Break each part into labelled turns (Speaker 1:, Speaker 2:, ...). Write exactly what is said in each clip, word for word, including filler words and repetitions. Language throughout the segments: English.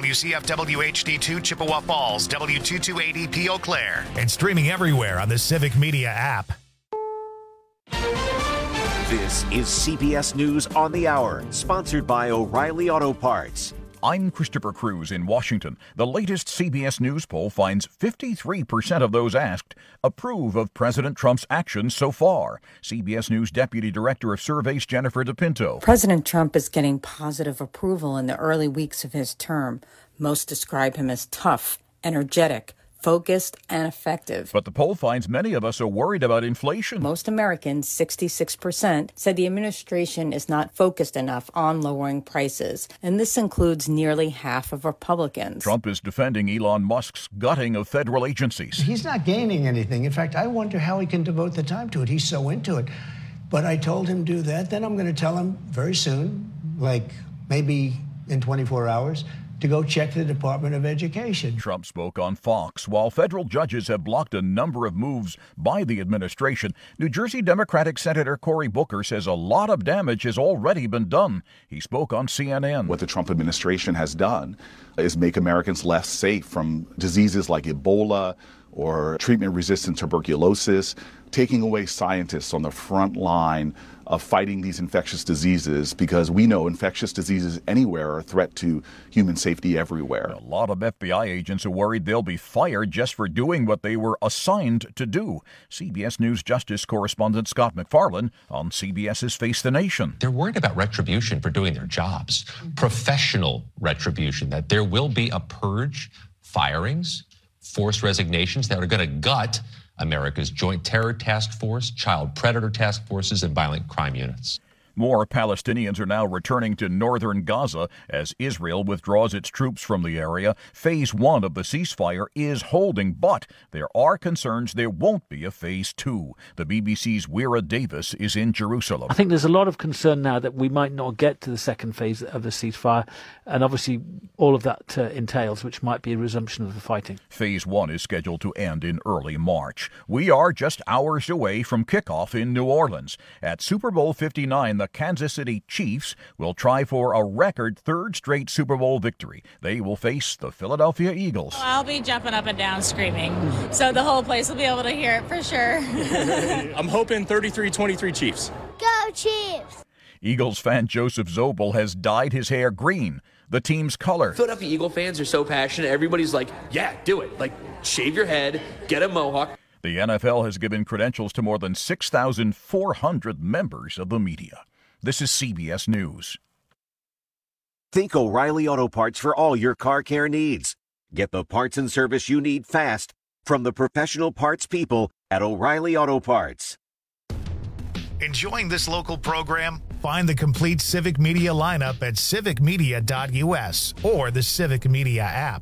Speaker 1: W C F W H D two Chippewa Falls, W two two eight E P Eau Claire, and streaming everywhere on the Civic Media app.
Speaker 2: This is C B S News on the Hour, sponsored by O'Reilly Auto Parts.
Speaker 3: I'm Christopher Cruz in Washington. The latest C B S News poll finds fifty-three percent of those asked approve of President Trump's actions so far. C B S News Deputy Director of Surveys Jennifer DePinto.
Speaker 4: President Trump is getting positive approval in the early weeks of his term. Most describe him as tough, energetic, focused, and effective.
Speaker 3: But the poll finds many of us are worried about inflation.
Speaker 4: Most Americans, sixty-six percent, said the administration is not focused enough on lowering prices, and this includes nearly half of Republicans.
Speaker 3: Trump is defending Elon Musk's gutting of federal agencies.
Speaker 5: He's not gaining anything. In fact, I wonder how he can devote the time to it. He's so into it. But I told him do that. Then I'm going to tell him very soon, like maybe in twenty-four hours, to go check the Department of Education.
Speaker 3: Trump spoke on Fox. While federal judges have blocked a number of moves by the administration, New Jersey Democratic Senator Cory Booker says a lot of damage has already been done. He spoke on C N N.
Speaker 6: What the Trump administration has done is make Americans less safe from diseases like Ebola or treatment-resistant tuberculosis, taking away scientists on the front line of fighting these infectious diseases, because we know infectious diseases anywhere are a threat to human safety everywhere.
Speaker 3: A lot of F B I agents are worried they'll be fired just for doing what they were assigned to do. C B S News Justice correspondent Scott MacFarlane on CBS's Face the Nation.
Speaker 7: They're worried about retribution for doing their jobs, professional retribution, that there will be a purge, firings, forced resignations that are going to gut America's Joint Terror Task Force, Child Predator Task Forces, and violent crime units.
Speaker 3: More Palestinians are now returning to northern Gaza as Israel withdraws its troops from the area. Phase one of the ceasefire is holding, but there are concerns there won't be a phase two. The B B C's Wira Davis is in Jerusalem.
Speaker 8: I think there's a lot of concern now that we might not get to the second phase of the ceasefire, and obviously all of that uh, entails, which might be a resumption of the fighting.
Speaker 3: Phase one is scheduled to end in early March. We are just hours away from kickoff in New Orleans. At Super Bowl fifty-nine, the Kansas City Chiefs will try for a record third straight Super Bowl victory. They will face the Philadelphia Eagles.
Speaker 9: Oh, I'll be jumping up and down screaming, so the whole place will be able to hear it for sure.
Speaker 10: I'm hoping thirty-three twenty-three Chiefs.
Speaker 11: Go Chiefs!
Speaker 3: Eagles fan Joseph Zobel has dyed his hair green, the team's color.
Speaker 12: Philadelphia Eagle fans are so passionate. Everybody's like, yeah, do it. Like, shave your head, get a mohawk.
Speaker 3: The N F L has given credentials to more than six thousand four hundred members of the media. This is C B S News.
Speaker 2: Think O'Reilly Auto Parts for all your car care needs. Get the parts and service you need fast from the professional parts people at O'Reilly Auto Parts.
Speaker 1: Enjoying this local program? Find the complete Civic Media lineup at civic media dot U S or the Civic Media app.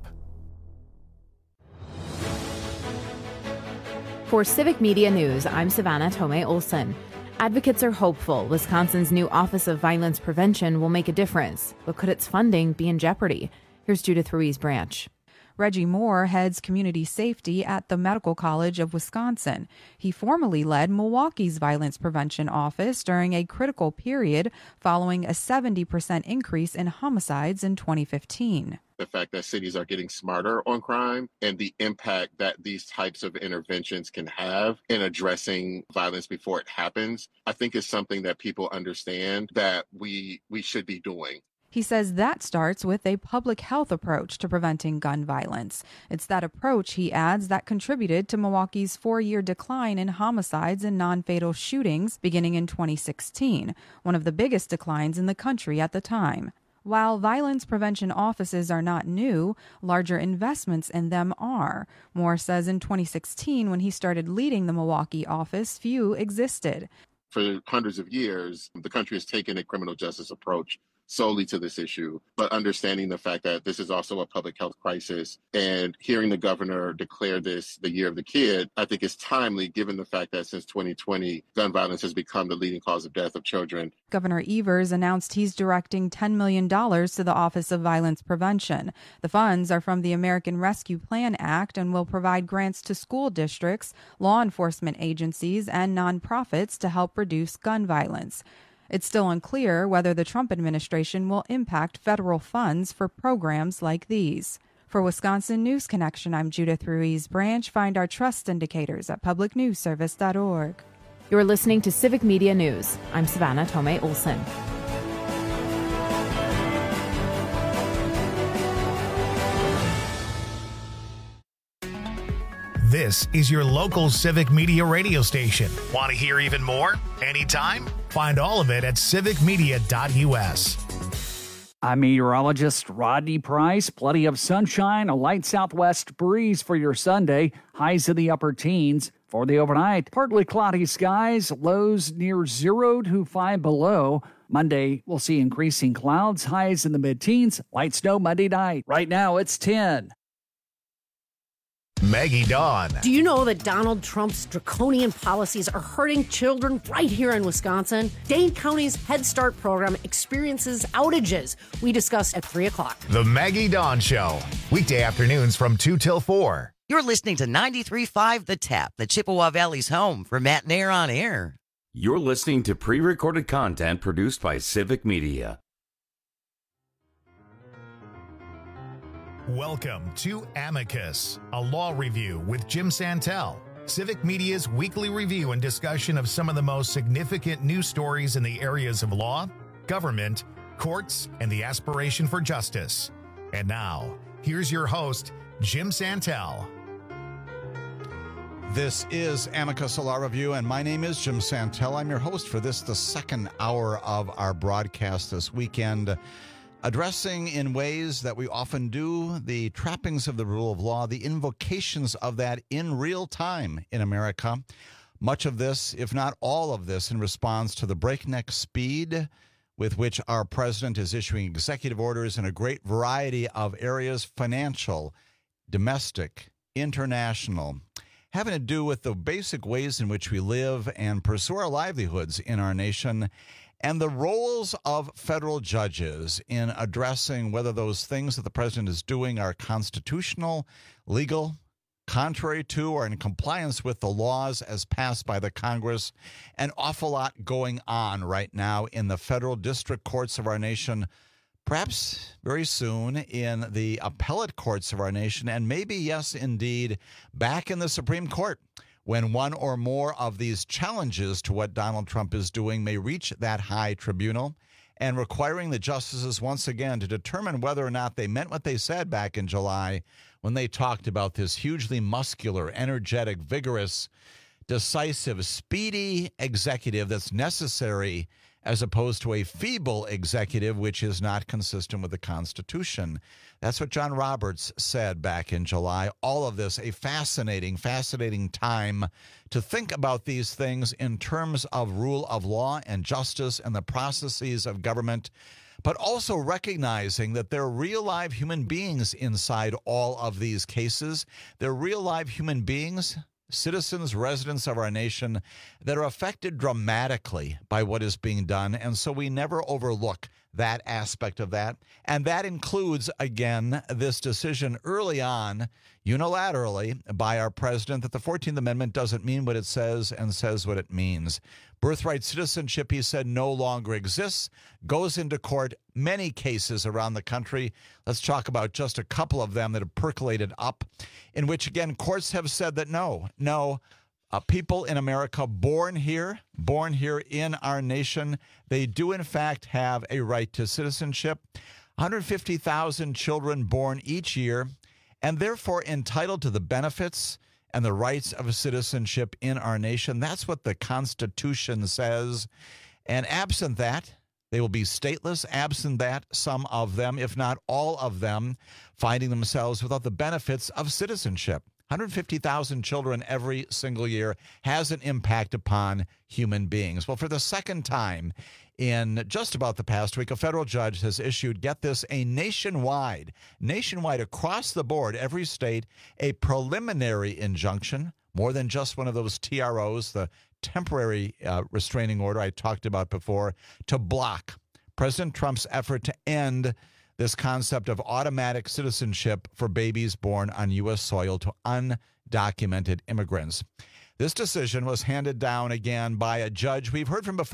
Speaker 13: For Civic Media News, I'm Savannah Tomei Olson. Advocates are hopeful Wisconsin's new Office of Violence Prevention will make a difference, but could its funding be in jeopardy? Here's Judith Ruiz-Branch.
Speaker 14: Reggie Moore heads community safety at the Medical College of Wisconsin. He formerly led Milwaukee's violence prevention office during a critical period following a seventy percent increase in homicides in twenty fifteen.
Speaker 15: The fact that cities are getting smarter on crime and the impact that these types of interventions can have in addressing violence before it happens, I think is something that people understand that we we should be doing.
Speaker 14: He says that starts with a public health approach to preventing gun violence. It's that approach, he adds, that contributed to Milwaukee's four-year decline in homicides and non-fatal shootings beginning in twenty sixteen, one of the biggest declines in the country at the time. While violence prevention offices are not new, larger investments in them are. Moore says in twenty sixteen, when he started leading the Milwaukee office, few existed.
Speaker 15: For hundreds of years, the country has taken a criminal justice approach solely to this issue, but understanding the fact that this is also a public health crisis and hearing the governor declare this the year of the kid, I think is timely given the fact that since twenty twenty, gun violence has become the leading cause of death of children.
Speaker 14: Governor Evers announced he's directing ten million dollars to the Office of Violence Prevention. The funds are from the American Rescue Plan Act and will provide grants to school districts, law enforcement agencies, and nonprofits to help reduce gun violence. It's still unclear whether the Trump administration will impact federal funds for programs like these. For Wisconsin News Connection, I'm Judith Ruiz Branch. Find our trust indicators at public news service dot org.
Speaker 13: You're listening to Civic Media News. I'm Savannah Tomei Olson.
Speaker 1: This is your local Civic Media radio station. Want to hear even more? Anytime? Find all of it at civic media dot u s.
Speaker 11: I'm meteorologist Rodney Price. Plenty of sunshine, a light southwest breeze for your Sunday. Highs in the upper teens. For the overnight, partly cloudy skies, lows near zero to five below. Monday, we'll see increasing clouds, highs in the mid-teens. Light snow Monday night. Right now, it's ten.
Speaker 1: Maggie Dawn.
Speaker 16: Do you know that Donald Trump's draconian policies are hurting children right here in Wisconsin? Dane County's Head Start program experiences outages. We discuss at three o'clock.
Speaker 1: The Maggie Dawn Show. Weekday afternoons from two till four.
Speaker 17: You're listening to ninety-three point five The Tap, the Chippewa Valley's home for Matt Nair on Air.
Speaker 18: You're listening to pre-recorded content produced by Civic Media.
Speaker 1: Welcome to Amicus, a law review with Jim Santel, Civic Media's weekly review and discussion of some of the most significant news stories in the areas of law, government, courts, and the aspiration for justice. And now, here's your host, Jim Santel.
Speaker 19: This is Amicus, a law review, and my name is Jim Santel. I'm your host for this, the second hour of our broadcast this weekend, addressing in ways that we often do the trappings of the rule of law, the invocations of that in real time in America. Much of this, if not all of this, in response to the breakneck speed with which our president is issuing executive orders in a great variety of areas, financial, domestic, international, having to do with the basic ways in which we live and pursue our livelihoods in our nation, and the roles of federal judges in addressing whether those things that the president is doing are constitutional, legal, contrary to, or in compliance with the laws as passed by the Congress. An awful lot going on right now in the federal district courts of our nation, perhaps very soon in the appellate courts of our nation, and maybe, yes, indeed, back in the Supreme Court, when one or more of these challenges to what Donald Trump is doing may reach that high tribunal, and requiring the justices once again to determine whether or not they meant what they said back in July when they talked about this hugely muscular, energetic, vigorous, decisive, speedy executive that's necessary as opposed to a feeble executive, which is not consistent with the Constitution. That's what John Roberts said back in July. All of this, a fascinating, fascinating time to think about these things in terms of rule of law and justice and the processes of government, but also recognizing that there are real live human beings inside all of these cases. They're real live human beings, citizens, residents of our nation, that are affected dramatically by what is being done. And so we never overlook that aspect of that. And that includes, again, this decision early on, unilaterally, by our president that the fourteenth Amendment doesn't mean what it says and says what it means. Birthright citizenship, he said, no longer exists, goes into court, many cases around the country. Let's talk about just a couple of them that have percolated up, in which, again, courts have said that no, no, uh, people in America born here, born here in our nation, they do in fact have a right to citizenship. one hundred fifty thousand children born each year, and therefore entitled to the benefits and the rights of citizenship in our nation. That's what the Constitution says. And absent that, they will be stateless. Absent that, some of them, if not all of them, finding themselves without the benefits of citizenship. one hundred fifty thousand children every single year has an impact upon human beings. Well, for the second time in just about the past week, a federal judge has issued, get this, a nationwide, nationwide across the board, every state, a preliminary injunction, more than just one of those T R Os, the temporary uh, restraining order I talked about before, to block President Trump's effort to end this concept of automatic citizenship for babies born on U S soil to undocumented immigrants. This decision was handed down again by a judge we've heard from before.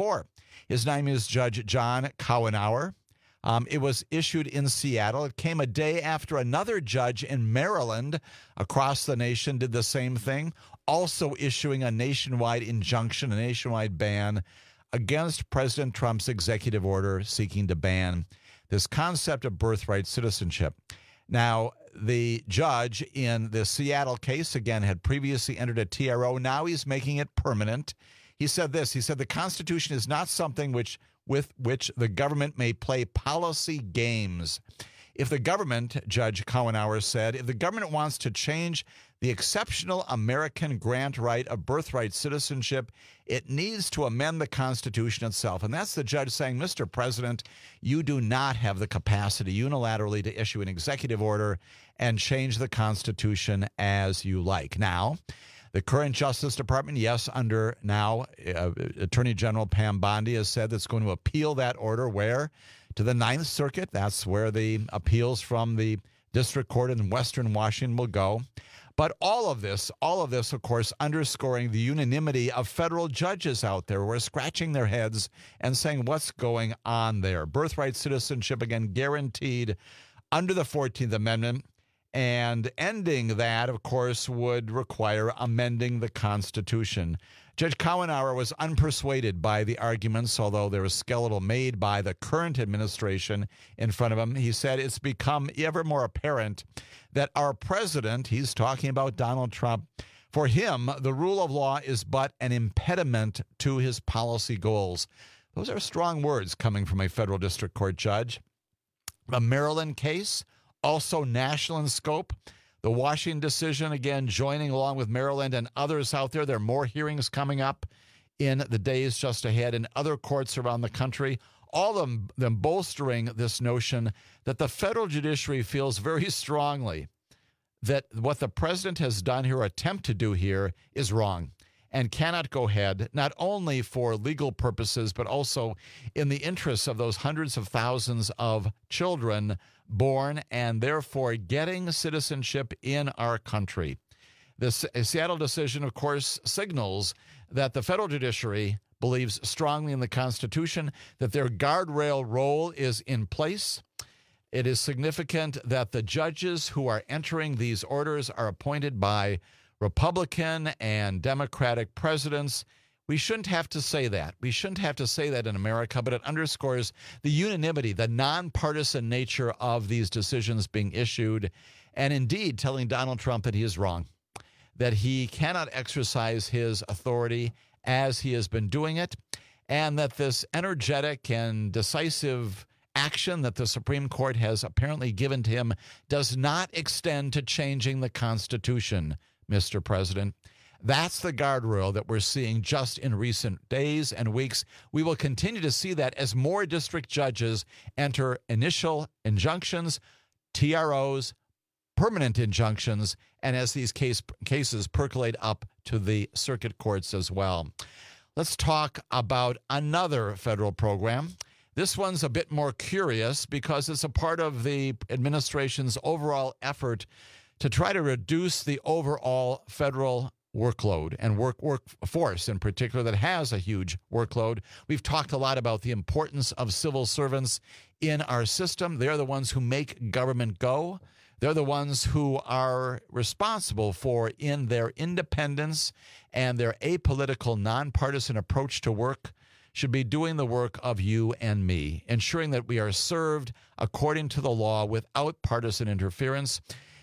Speaker 19: His name is Judge John Cowenauer. Um, it was issued in Seattle. It came a day after another judge in Maryland across the nation did the same thing, also issuing a nationwide injunction, a nationwide ban against President Trump's executive order seeking to ban this concept of birthright citizenship. Now, the judge in the Seattle case, again, had previously entered a T R O. Now he's making it permanent. He said this. He said the Constitution is not something which with which the government may play policy games. If the government, Judge Cowenauer said, if the government wants to change the exceptional American grant right of birthright citizenship, it needs to amend the Constitution itself. And that's the judge saying, Mister President, you do not have the capacity unilaterally to issue an executive order and change the Constitution as you like. Now, the current Justice Department, yes, under now uh, Attorney General Pam Bondi has said that's going to appeal that order where? To the Ninth Circuit. That's where the appeals from the district court in Western Washington will go. But all of this, all of this, of course, underscoring the unanimity of federal judges out there who are scratching their heads and saying, what's going on there? Birthright citizenship, again, guaranteed under the fourteenth Amendment. And ending that, of course, would require amending the Constitution. Judge Cowenauer was unpersuaded by the arguments, although there was skeletal made by the current administration in front of him. He said it's become ever more apparent that our president, he's talking about Donald Trump, for him, the rule of law is but an impediment to his policy goals. Those are strong words coming from a federal district court judge. The Maryland case, also national in scope. The Washington decision, again, joining along with Maryland and others out there. There are more hearings coming up in the days just ahead in other courts around the country, all of them, them bolstering this notion that the federal judiciary feels very strongly that what the president has done here, or attempt to do here, is wrong and cannot go ahead, not only for legal purposes, but also in the interests of those hundreds of thousands of children born and therefore getting citizenship in our country. This Seattle decision, of course, signals that the federal judiciary believes strongly in the Constitution, that their guardrail role is in place. It is significant that the judges who are entering these orders are appointed by Republican and Democratic presidents. We shouldn't have to say that. We shouldn't have to say that in America, but it underscores the unanimity, the nonpartisan nature of these decisions being issued, and indeed telling Donald Trump that he is wrong, that he cannot exercise his authority as he has been doing it, and that this energetic and decisive action that the Supreme Court has apparently given to him does not extend to changing the Constitution, Mister President. That's the guardrail that we're seeing just in recent days and weeks. We will continue to see that as more district judges enter initial injunctions, T R Os, permanent injunctions, and as these case, cases percolate up to the circuit courts as well. Let's talk about another federal program. This one's a bit more curious because it's a part of the administration's overall effort to try to reduce the overall federal workload and work workforce in particular that has a huge workload. We've talked a lot about the importance of civil servants in our system. They're the ones who make government go. They're the ones who are responsible for, in their independence and their apolitical, nonpartisan approach to work, should be doing the work of you and me, ensuring that we are served according to the law without partisan interference.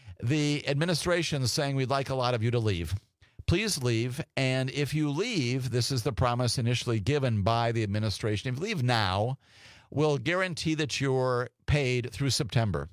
Speaker 19: The administration is saying we'd like a lot of you to leave. Please leave, and if you leave, this is the promise initially given by the administration, if you leave now, we'll guarantee that you're paid through September.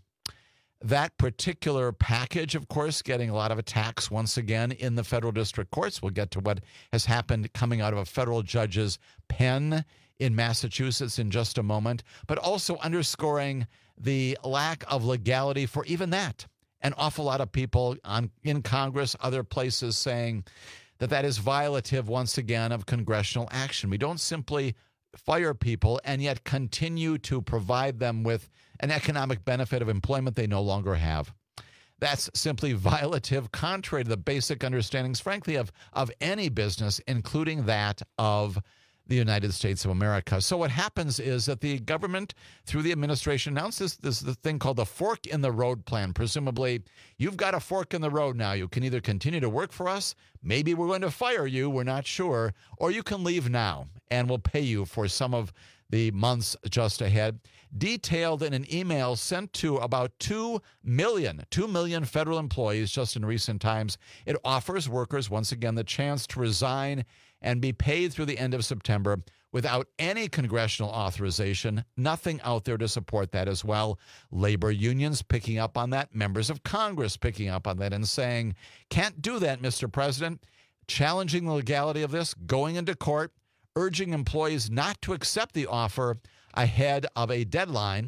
Speaker 19: That particular package, of course, getting a lot of attacks once again in the federal district courts. We'll get to what has happened coming out of a federal judge's pen in Massachusetts in just a moment, but also underscoring the lack of legality for even that. An awful lot of people on, in Congress, other places, saying that that is violative, once again, of congressional action. We don't simply fire people and yet continue to provide them with an economic benefit of employment they no longer have. That's simply violative, contrary to the basic understandings, frankly, of, of any business, including that of the United States of America. So what happens is that the government, through the administration, announced this, this the thing called the fork in the road plan. Presumably, you've got a fork in the road now. You can either continue to work for us, maybe we're going to fire you, we're not sure, or you can leave now, and we'll pay you for some of the months just ahead. Detailed in an email sent to about two million, two million federal employees just in recent times, it offers workers, once again, the chance to resign and be paid through the end of September without any congressional authorization. Nothing out there to support that as well. Labor unions picking up on that, members of Congress picking up on that and saying, can't do that, Mister President. Challenging the legality of this, going into court, urging employees not to accept the offer ahead of a deadline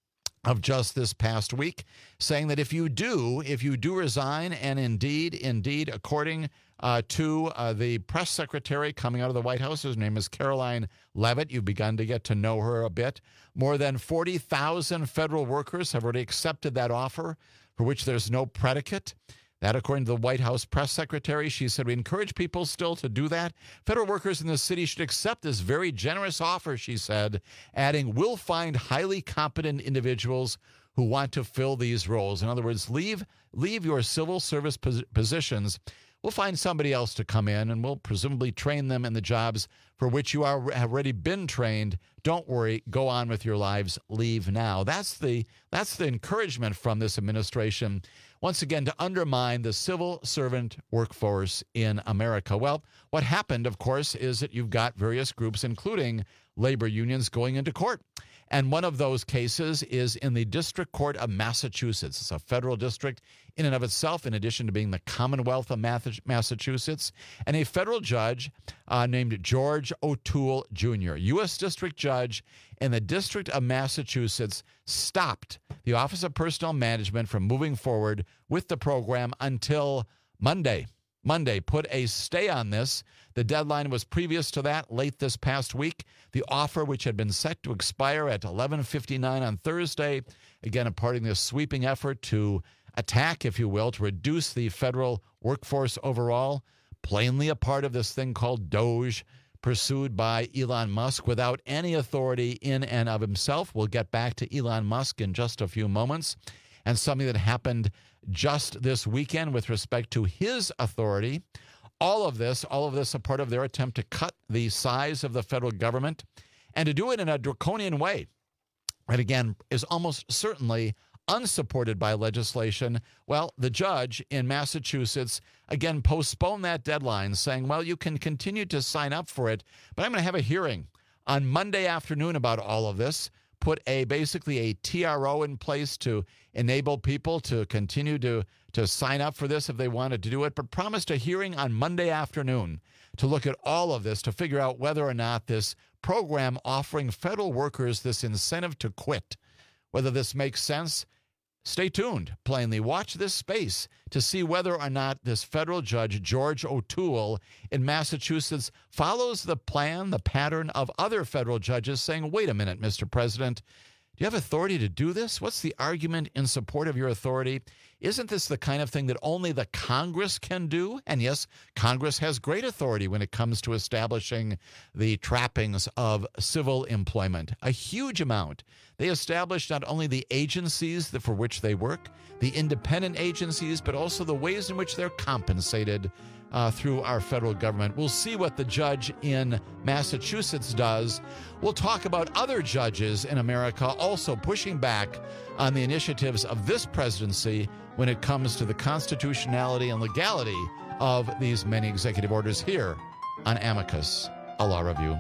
Speaker 19: of just this past week, saying that if you do, if you do resign, and indeed, indeed, according uh, to uh, the press secretary coming out of the White House, whose name is Caroline Leavitt, you've begun to get to know her a bit, more than forty thousand federal workers have already accepted that offer, for which there's no predicate. That, according to the White House press secretary, she said, we encourage people still to do that. Federal workers in the city should accept this very generous offer, she said, adding, we'll find highly competent individuals who want to fill these roles. In other words, leave, leave your civil service pos- positions. We'll find somebody else to come in, and we'll presumably train them in the jobs for which you are, have already been trained. Don't worry. Go on with your lives. Leave now. That's the, that's the encouragement from this administration, once again, to undermine the civil servant workforce in America. Well, what happened, of course, is that you've got various groups, including labor unions, going into court. And one of those cases is in the District Court of Massachusetts. It's a federal district in and of itself, in addition to being the Commonwealth of Massachusetts. And a federal judge uh, named George O'Toole Junior, U S District Judge in the District of Massachusetts, stopped the Office of Personnel Management from moving forward with the program until Monday. Monday, put a stay on this. The deadline was previous to that, late this past week. The offer, which had been set to expire at eleven fifty-nine on Thursday, again, a part of this sweeping effort to attack, if you will, to reduce the federal workforce overall, plainly a part of this thing called DOGE, pursued by Elon Musk without any authority in and of himself. We'll get back to Elon Musk in just a few moments. And something that happened just this weekend with respect to his authority. All of this, all of this a part of their attempt to cut the size of the federal government and to do it in a draconian way that, again, is almost certainly unsupported by legislation. Well, the judge in Massachusetts, again, postponed that deadline, saying, well, you can continue to sign up for it, but I'm going to have a hearing on Monday afternoon about all of this, put a basically a T R O in place to enable people to continue to, to sign up for this if they wanted to do it, but promised a hearing on Monday afternoon to look at all of this, to figure out whether or not this program offering federal workers this incentive to quit, whether this makes sense. Stay tuned, plainly. Watch this space to see whether or not this federal judge, George O'Toole in Massachusetts, follows the plan, the pattern of other federal judges saying, wait a minute, Mister President, do you have authority to do this? What's the argument in support of your authority? Isn't this the kind of thing that only the Congress can do? And yes, Congress has great authority when it comes to establishing the trappings of civil employment, a huge amount. They establish not only the agencies that for which they work, the independent agencies, but also the ways in which they're compensated uh, through our federal government. We'll see what the judge in Massachusetts does. We'll talk about other judges in America also pushing back on the initiatives of this presidency when it comes to the constitutionality and legality of these many executive orders here on Amicus, a Law Review.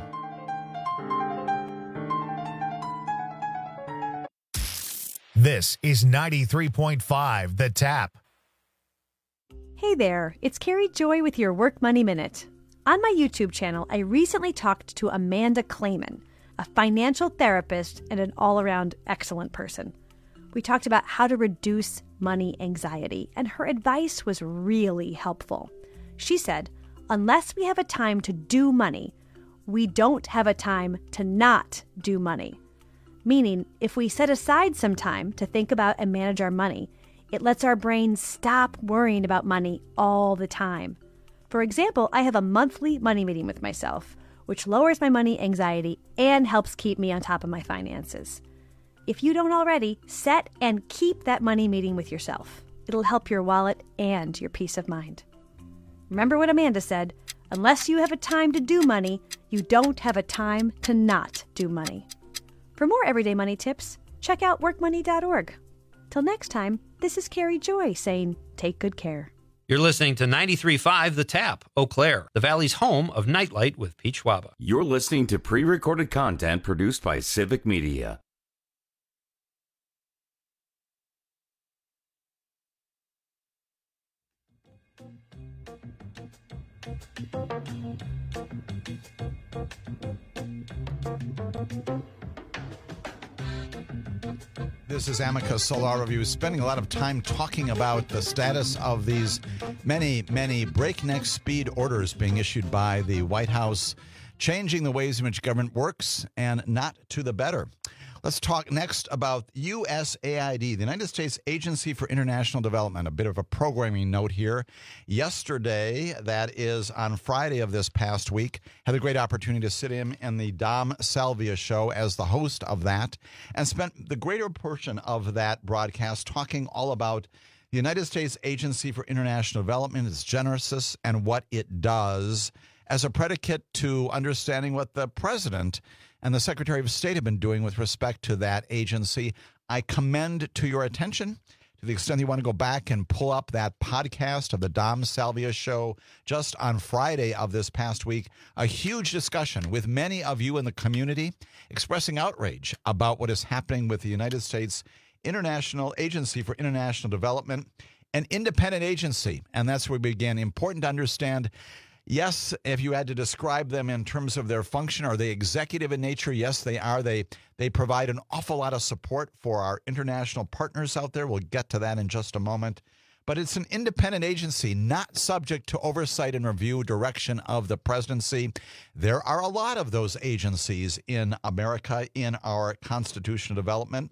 Speaker 1: This is ninety-three point five The Tap.
Speaker 20: Hey there, it's Carrie Joy with your Work Money Minute. On my YouTube channel, I recently talked to Amanda Clayman, a financial therapist and an all-around excellent person. We talked about how to reduce money anxiety, and her advice was really helpful. She said, unless we have a time to do money, we don't have a time to not do money. Meaning, if we set aside some time to think about and manage our money, it lets our brain stop worrying about money all the time. For example, I have a monthly money meeting with myself which lowers my money anxiety and helps keep me on top of my finances. If you don't already, set and keep that money meeting with yourself. It'll help your wallet and your peace of mind. Remember what Amanda said, unless you have a time to do money, you don't have a time to not do money. For more everyday money tips, check out work money dot org. Till next time, this is Carrie Joy saying, take good care.
Speaker 21: You're listening to ninety-three point five The Tap, Eau Claire, the Valley's home of Nightlight with Pete Schwaba.
Speaker 18: You're listening to pre-recorded content produced by Civic Media.
Speaker 19: This is Amicus Solar Review, spending a lot of time talking about the status of these many, many breakneck speed orders being issued by the White House, changing the ways in which government works and not to the better. Let's talk next about U S A I D, the United States Agency for International Development. A bit of a programming note here. Yesterday, that is on Friday of this past week, had a great opportunity to sit in in the Dom Salvia show as the host of that and spent the greater portion of that broadcast talking all about the United States Agency for International Development, its genesis, and what it does as a predicate to understanding what the president and the Secretary of State have been doing with respect to that agency. I commend to your attention, to the extent you want to go back and pull up that podcast of the Dom Salvia show just on Friday of this past week, a huge discussion with many of you in the community expressing outrage about what is happening with the United States International Agency for International Development, an independent agency. And that's where we begin. Important to understand. Yes, if you had to describe them in terms of their function, are they executive in nature? Yes, they are. They they provide an awful lot of support for our international partners out there. We'll get to that in just a moment. But it's an independent agency, not subject to oversight and review direction of the presidency. There are a lot of those agencies in America in our constitutional development.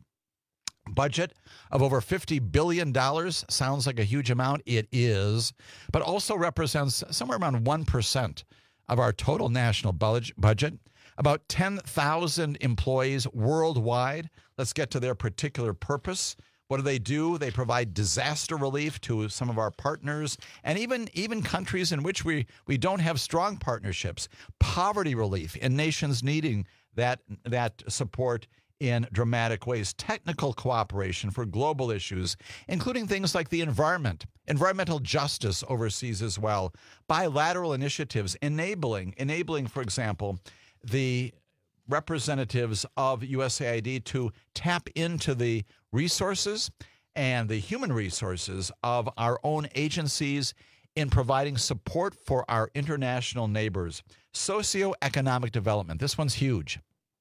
Speaker 19: Budget of over fifty billion dollars sounds like a huge amount. It is, but also represents somewhere around one percent of our total national budget. About ten thousand employees worldwide. Let's get to their particular purpose. What do they do? They provide disaster relief to some of our partners and even, even countries in which we, we don't have strong partnerships. Poverty relief in nations needing that, that support in dramatic ways. Technical cooperation for global issues, including things like the environment, environmental justice overseas as well. Bilateral initiatives enabling, enabling, for example, the representatives of U S A I D to tap into the resources and the human resources of our own agencies in providing support for our international neighbors. Socioeconomic development. This one's huge.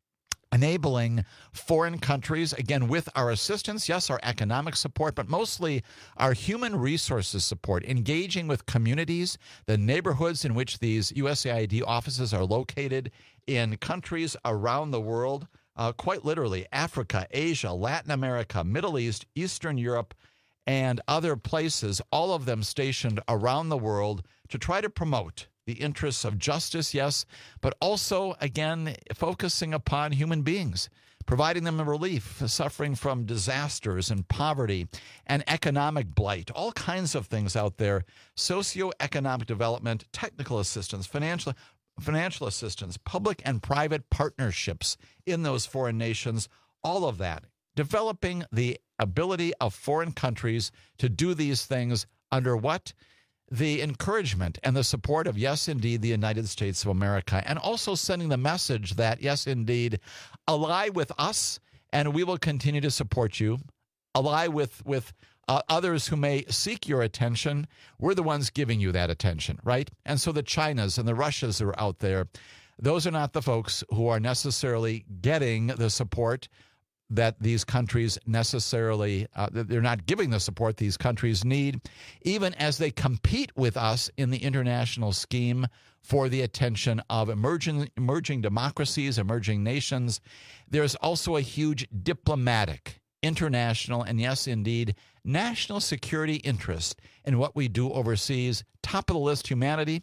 Speaker 19: Enabling foreign countries, again, with our assistance, yes, our economic support, but mostly our human resources support, engaging with communities, the neighborhoods in which these U S A I D offices are located in countries around the world, uh, quite literally Africa, Asia, Latin America, Middle East, Eastern Europe, and other places, all of them stationed around the world to try to promote the interests of justice, yes, but also, again, focusing upon human beings, providing them relief, suffering from disasters and poverty and economic blight, all kinds of things out there, socioeconomic development, technical assistance, financial financial assistance, public and private partnerships in those foreign nations, all of that, developing the ability of foreign countries to do these things under what? The encouragement and the support of, yes, indeed, the United States of America, and also sending the message that, yes, indeed, ally with us, and we will continue to support you. Ally with, with uh, others who may seek your attention. We're the ones giving you that attention, right? And so the Chinas and the Russias that are out there, those are not the folks who are necessarily getting the support that these countries necessarily, uh, they're not giving the support these countries need, even as they compete with us in the international scheme for the attention of emerging, emerging democracies, emerging nations. There's also a huge diplomatic, international, and yes, indeed, national security interest in what we do overseas. Top of the list, humanity.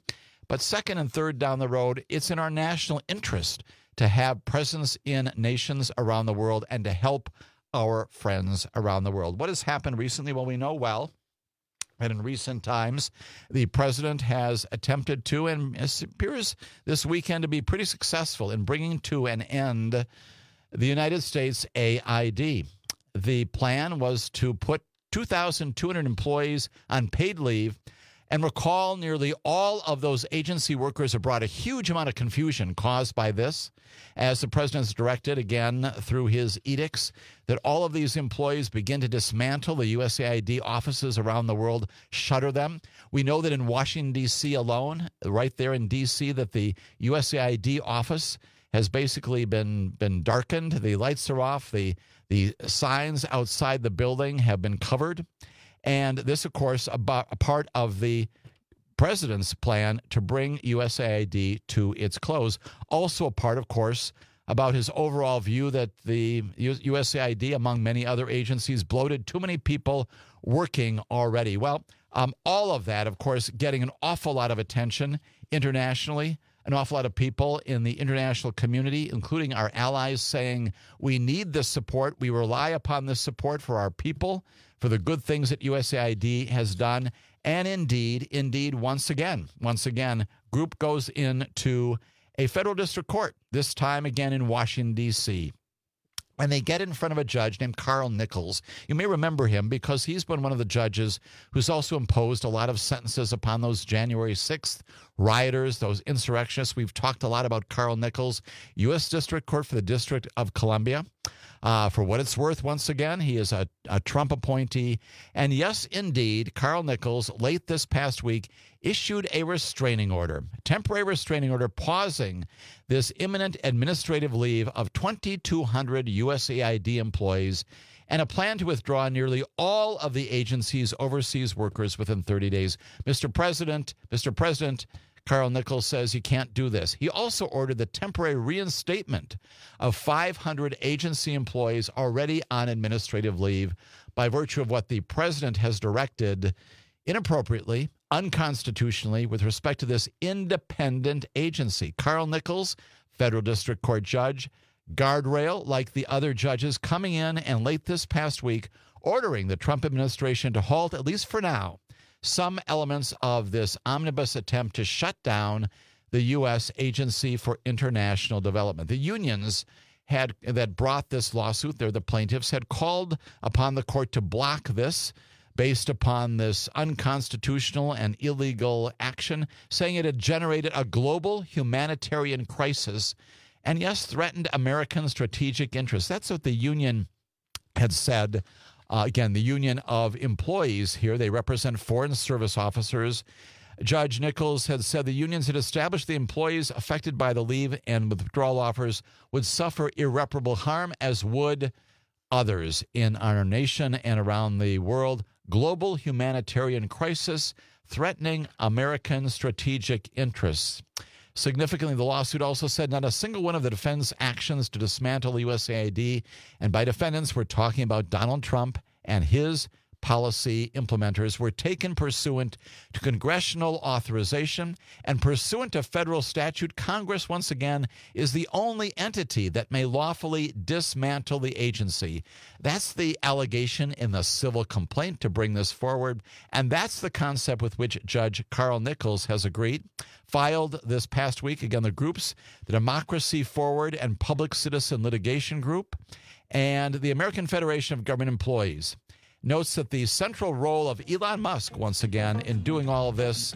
Speaker 19: But second and third down the road, it's in our national interest to have presence in nations around the world and to help our friends around the world. What has happened recently? Well, we know well that in recent times, the president has attempted to, and it appears this weekend to be pretty successful in bringing to an end the United States A I D. The plan was to put two thousand two hundred employees on paid leave. And recall, nearly all of those agency workers have brought a huge amount of confusion caused by this, as the president has directed, again, through his edicts, that all of these employees begin to dismantle the U S A I D offices around the world, shutter them. We know that in Washington, D C alone, right there in D C, that the U S A I D office has basically been, been darkened. The lights are off. The, the signs outside the building have been covered. And this, of course, about a part of the president's plan to bring U S A I D to its close. Also a part, of course, about his overall view that the U S A I D, among many other agencies, bloated too many people working already. Well, um, all of that, of course, getting an awful lot of attention internationally, an awful lot of people in the international community, including our allies, saying we need this support. We rely upon this support for our people, for the good things that U S A I D has done. And indeed, indeed, once again, once again, group goes into a federal district court, this time again in Washington, D C, and they get in front of a judge named Carl Nichols. You may remember him because he's been one of the judges who's also imposed a lot of sentences upon those January sixth rioters, those insurrectionists. We've talked a lot about Carl Nichols, U S District Court for the District of Columbia. Uh, for what it's worth, once again, he is a, a Trump appointee. And yes, indeed, Carl Nichols, late this past week, issued a restraining order, temporary restraining order, pausing this imminent administrative leave of twenty-two hundred U S A I D employees and a plan to withdraw nearly all of the agency's overseas workers within thirty days. Mister President, Mister President, Carl Nichols says you can't do this. He also ordered the temporary reinstatement of five hundred agency employees already on administrative leave by virtue of what the president has directed inappropriately, unconstitutionally, with respect to this independent agency. Carl Nichols, federal district court judge, guardrail like the other judges, coming in and late this past week ordering the Trump administration to halt, at least for now, some elements of this omnibus attempt to shut down the U S Agency for International Development. The unions had that brought this lawsuit, they're the plaintiffs, had called upon the court to block this based upon this unconstitutional and illegal action, saying it had generated a global humanitarian crisis and, yes, threatened American strategic interests. That's what the union had said. Uh, again, the union of employees here, they represent foreign service officers. Judge Nichols had said the unions had established the employees affected by the leave and withdrawal offers would suffer irreparable harm, as would others in our nation and around the world. Global humanitarian crisis threatening American strategic interests. Significantly, the lawsuit also said not a single one of the defense actions to dismantle U S A I D, and by defendants, we're talking about Donald Trump and his policy implementers, were taken pursuant to congressional authorization and pursuant to federal statute. Congress, once again, is the only entity that may lawfully dismantle the agency. That's the allegation in the civil complaint to bring this forward, and that's the concept with which Judge Carl Nichols has agreed. Filed this past week, again, the groups, the Democracy Forward and Public Citizen Litigation Group, and the American Federation of Government Employees, notes that the central role of Elon Musk, once again, in doing all of this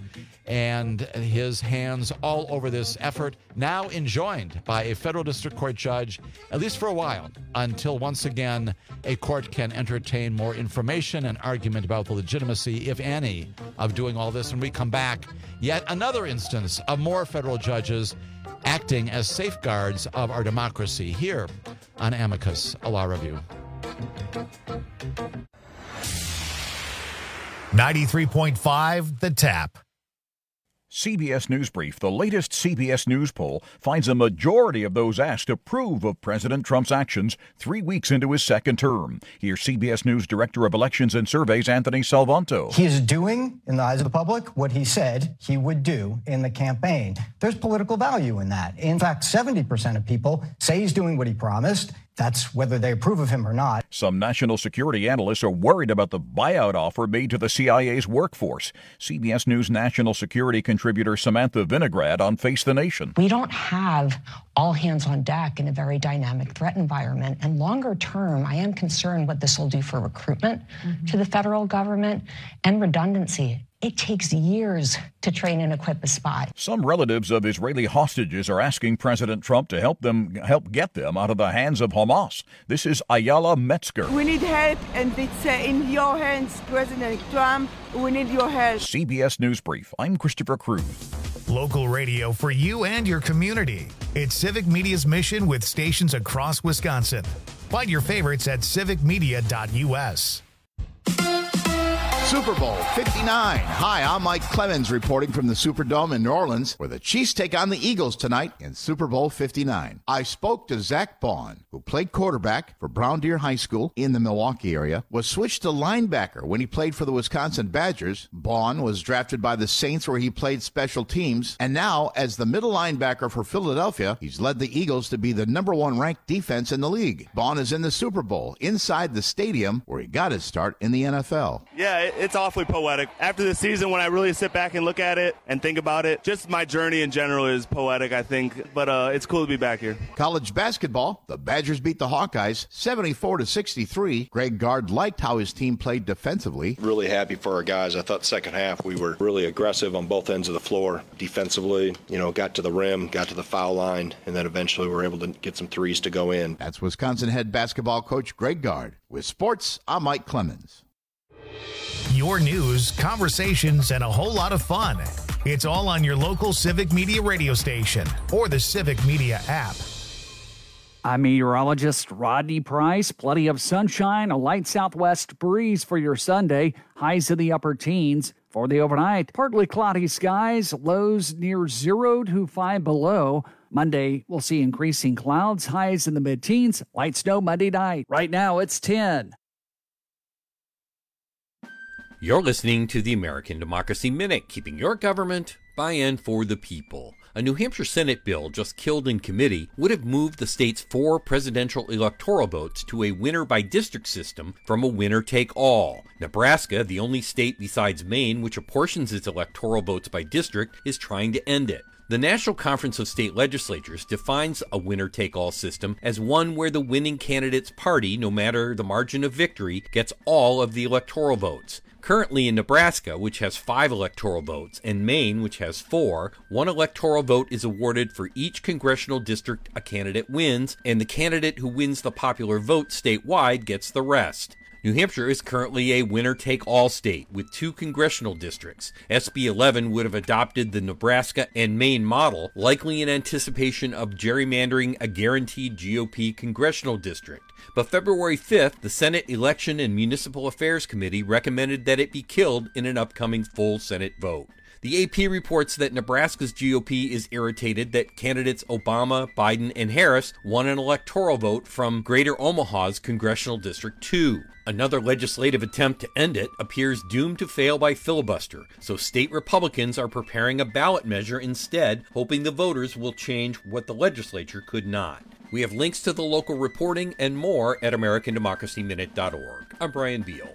Speaker 19: and his hands all over this effort, now enjoined by a federal district court judge, at least for a while, until once again a court can entertain more information and argument about the legitimacy, if any, of doing all this. When we come back, yet another instance of more federal judges acting as safeguards of our democracy here on Amicus, a law review.
Speaker 1: ninety-three point five The Tap.
Speaker 3: C B S News Brief. The latest C B S News poll finds a majority of those asked approve of President Trump's actions three weeks into his second term. Here's C B S News Director of Elections and Surveys, Anthony Salvanto.
Speaker 4: He is doing, in the eyes of the public, what he said he would do in the campaign. There's political value in that. In fact, seventy percent of people say he's doing what he promised. That's whether they approve of him or not.
Speaker 3: Some national security analysts are worried about the buyout offer made to the C I A's workforce. C B S News national security contributor Samantha Vinograd on Face the Nation.
Speaker 22: We don't have all hands on deck in a very dynamic threat environment. And longer term, I am concerned what this will do for recruitment mm-hmm. to the federal government and redundancy. It takes years to train and equip a spy.
Speaker 3: Some relatives of Israeli hostages are asking President Trump to help them help get them out of the hands of Hamas. This is Ayala Metzger.
Speaker 23: We need help, and it's uh, in your hands, President Trump. We need your help.
Speaker 3: C B S News Brief. I'm Christopher Cruz.
Speaker 1: Local radio for you and your community. It's Civic Media's mission with stations across Wisconsin. Find your favorites at civic media dot u s.
Speaker 24: Super Bowl fifty-nine. Hi, I'm Mike Clemens reporting from the Superdome in New Orleans, where the Chiefs take on the Eagles tonight in Super Bowl fifty-nine. I spoke to Zach Baun, who played quarterback for Brown Deer High School in the Milwaukee area, was switched to linebacker when he played for the Wisconsin Badgers. Baun was drafted by the Saints, where he played special teams, and now, as the middle linebacker for Philadelphia, he's led the Eagles to be the number one ranked defense in the league. Baun is in the Super Bowl, inside the stadium where he got his start in the N F L.
Speaker 10: Yeah, it- It's awfully poetic. After the season, when I really sit back and look at it and think about it, just my journey in general is poetic, I think. But uh, it's cool to be back here.
Speaker 24: College basketball, the Badgers beat the Hawkeyes seventy-four to sixty-three. Greg Gard liked how his team played defensively.
Speaker 25: Really happy for our guys. I thought second half we were really aggressive on both ends of the floor. Defensively, you know, got to the rim, got to the foul line, and then eventually we were able to get some threes to go in.
Speaker 24: That's Wisconsin head basketball coach Greg Gard. With sports, I'm Mike Clemens.
Speaker 1: Your news, conversations, and a whole lot of fun. It's all on your local Civic Media radio station or the Civic Media app.
Speaker 11: I'm meteorologist Rodney Price. Plenty of sunshine, a light southwest breeze for your Sunday. Highs in the upper teens. For the overnight, partly cloudy skies, lows near zero to five below. Monday, we'll see increasing clouds, highs in the mid-teens. Light snow Monday night. Right now, it's ten.
Speaker 26: You're listening to the American Democracy Minute, keeping your government by and for the people. A New Hampshire Senate bill just killed in committee would have moved the state's four presidential electoral votes to a winner-by-district system from a winner-take-all. Nebraska, the only state besides Maine which apportions its electoral votes by district, is trying to end it. The National Conference of State Legislatures defines a winner-take-all system as one where the winning candidate's party, no matter the margin of victory, gets all of the electoral votes. Currently in Nebraska, which has five electoral votes, and Maine, which has four, one electoral vote is awarded for each congressional district a candidate wins, and the candidate who wins the popular vote statewide gets the rest. New Hampshire is currently a winner-take-all state with two congressional districts. S B eleven would have adopted the Nebraska and Maine model, likely in anticipation of gerrymandering a guaranteed G O P congressional district. But February fifth, the Senate Election and Municipal Affairs Committee recommended that it be killed in an upcoming full Senate vote. The A P reports that Nebraska's G O P is irritated that candidates Obama, Biden, and Harris won an electoral vote from Greater Omaha's Congressional District two. Another legislative attempt to end it appears doomed to fail by filibuster, so state Republicans are preparing a ballot measure instead, hoping the voters will change what the legislature could not. We have links to the local reporting and more at american democracy minute dot org. I'm Brian Beal.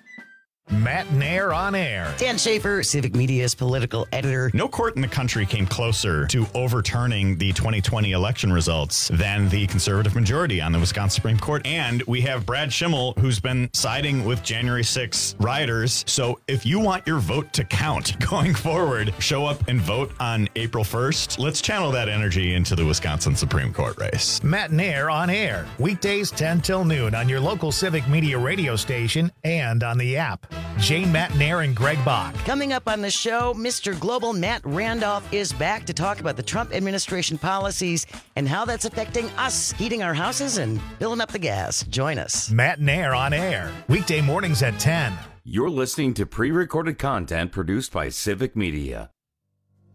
Speaker 1: Matt Nair on air.
Speaker 17: Dan Schaefer, Civic Media's political editor.
Speaker 27: No court in the country came closer to overturning the twenty twenty election results than the conservative majority on the Wisconsin Supreme Court. And we have Brad Schimmel, who's been siding with January sixth rioters. So if you want your vote to count going forward, show up and vote on April first. Let's channel that energy into the Wisconsin Supreme Court race.
Speaker 1: Matt Nair on air. Weekdays ten till noon on your local Civic Media radio station and on the app. Jane Matt Nair and Greg Bach.
Speaker 17: Coming up on the show, Mister Global Matt Randolph is back to talk about the Trump administration policies and how that's affecting us, heating our houses and filling up the gas. Join us.
Speaker 1: Matt Nair on air. Weekday mornings at ten.
Speaker 18: You're listening to pre-recorded content produced by Civic Media.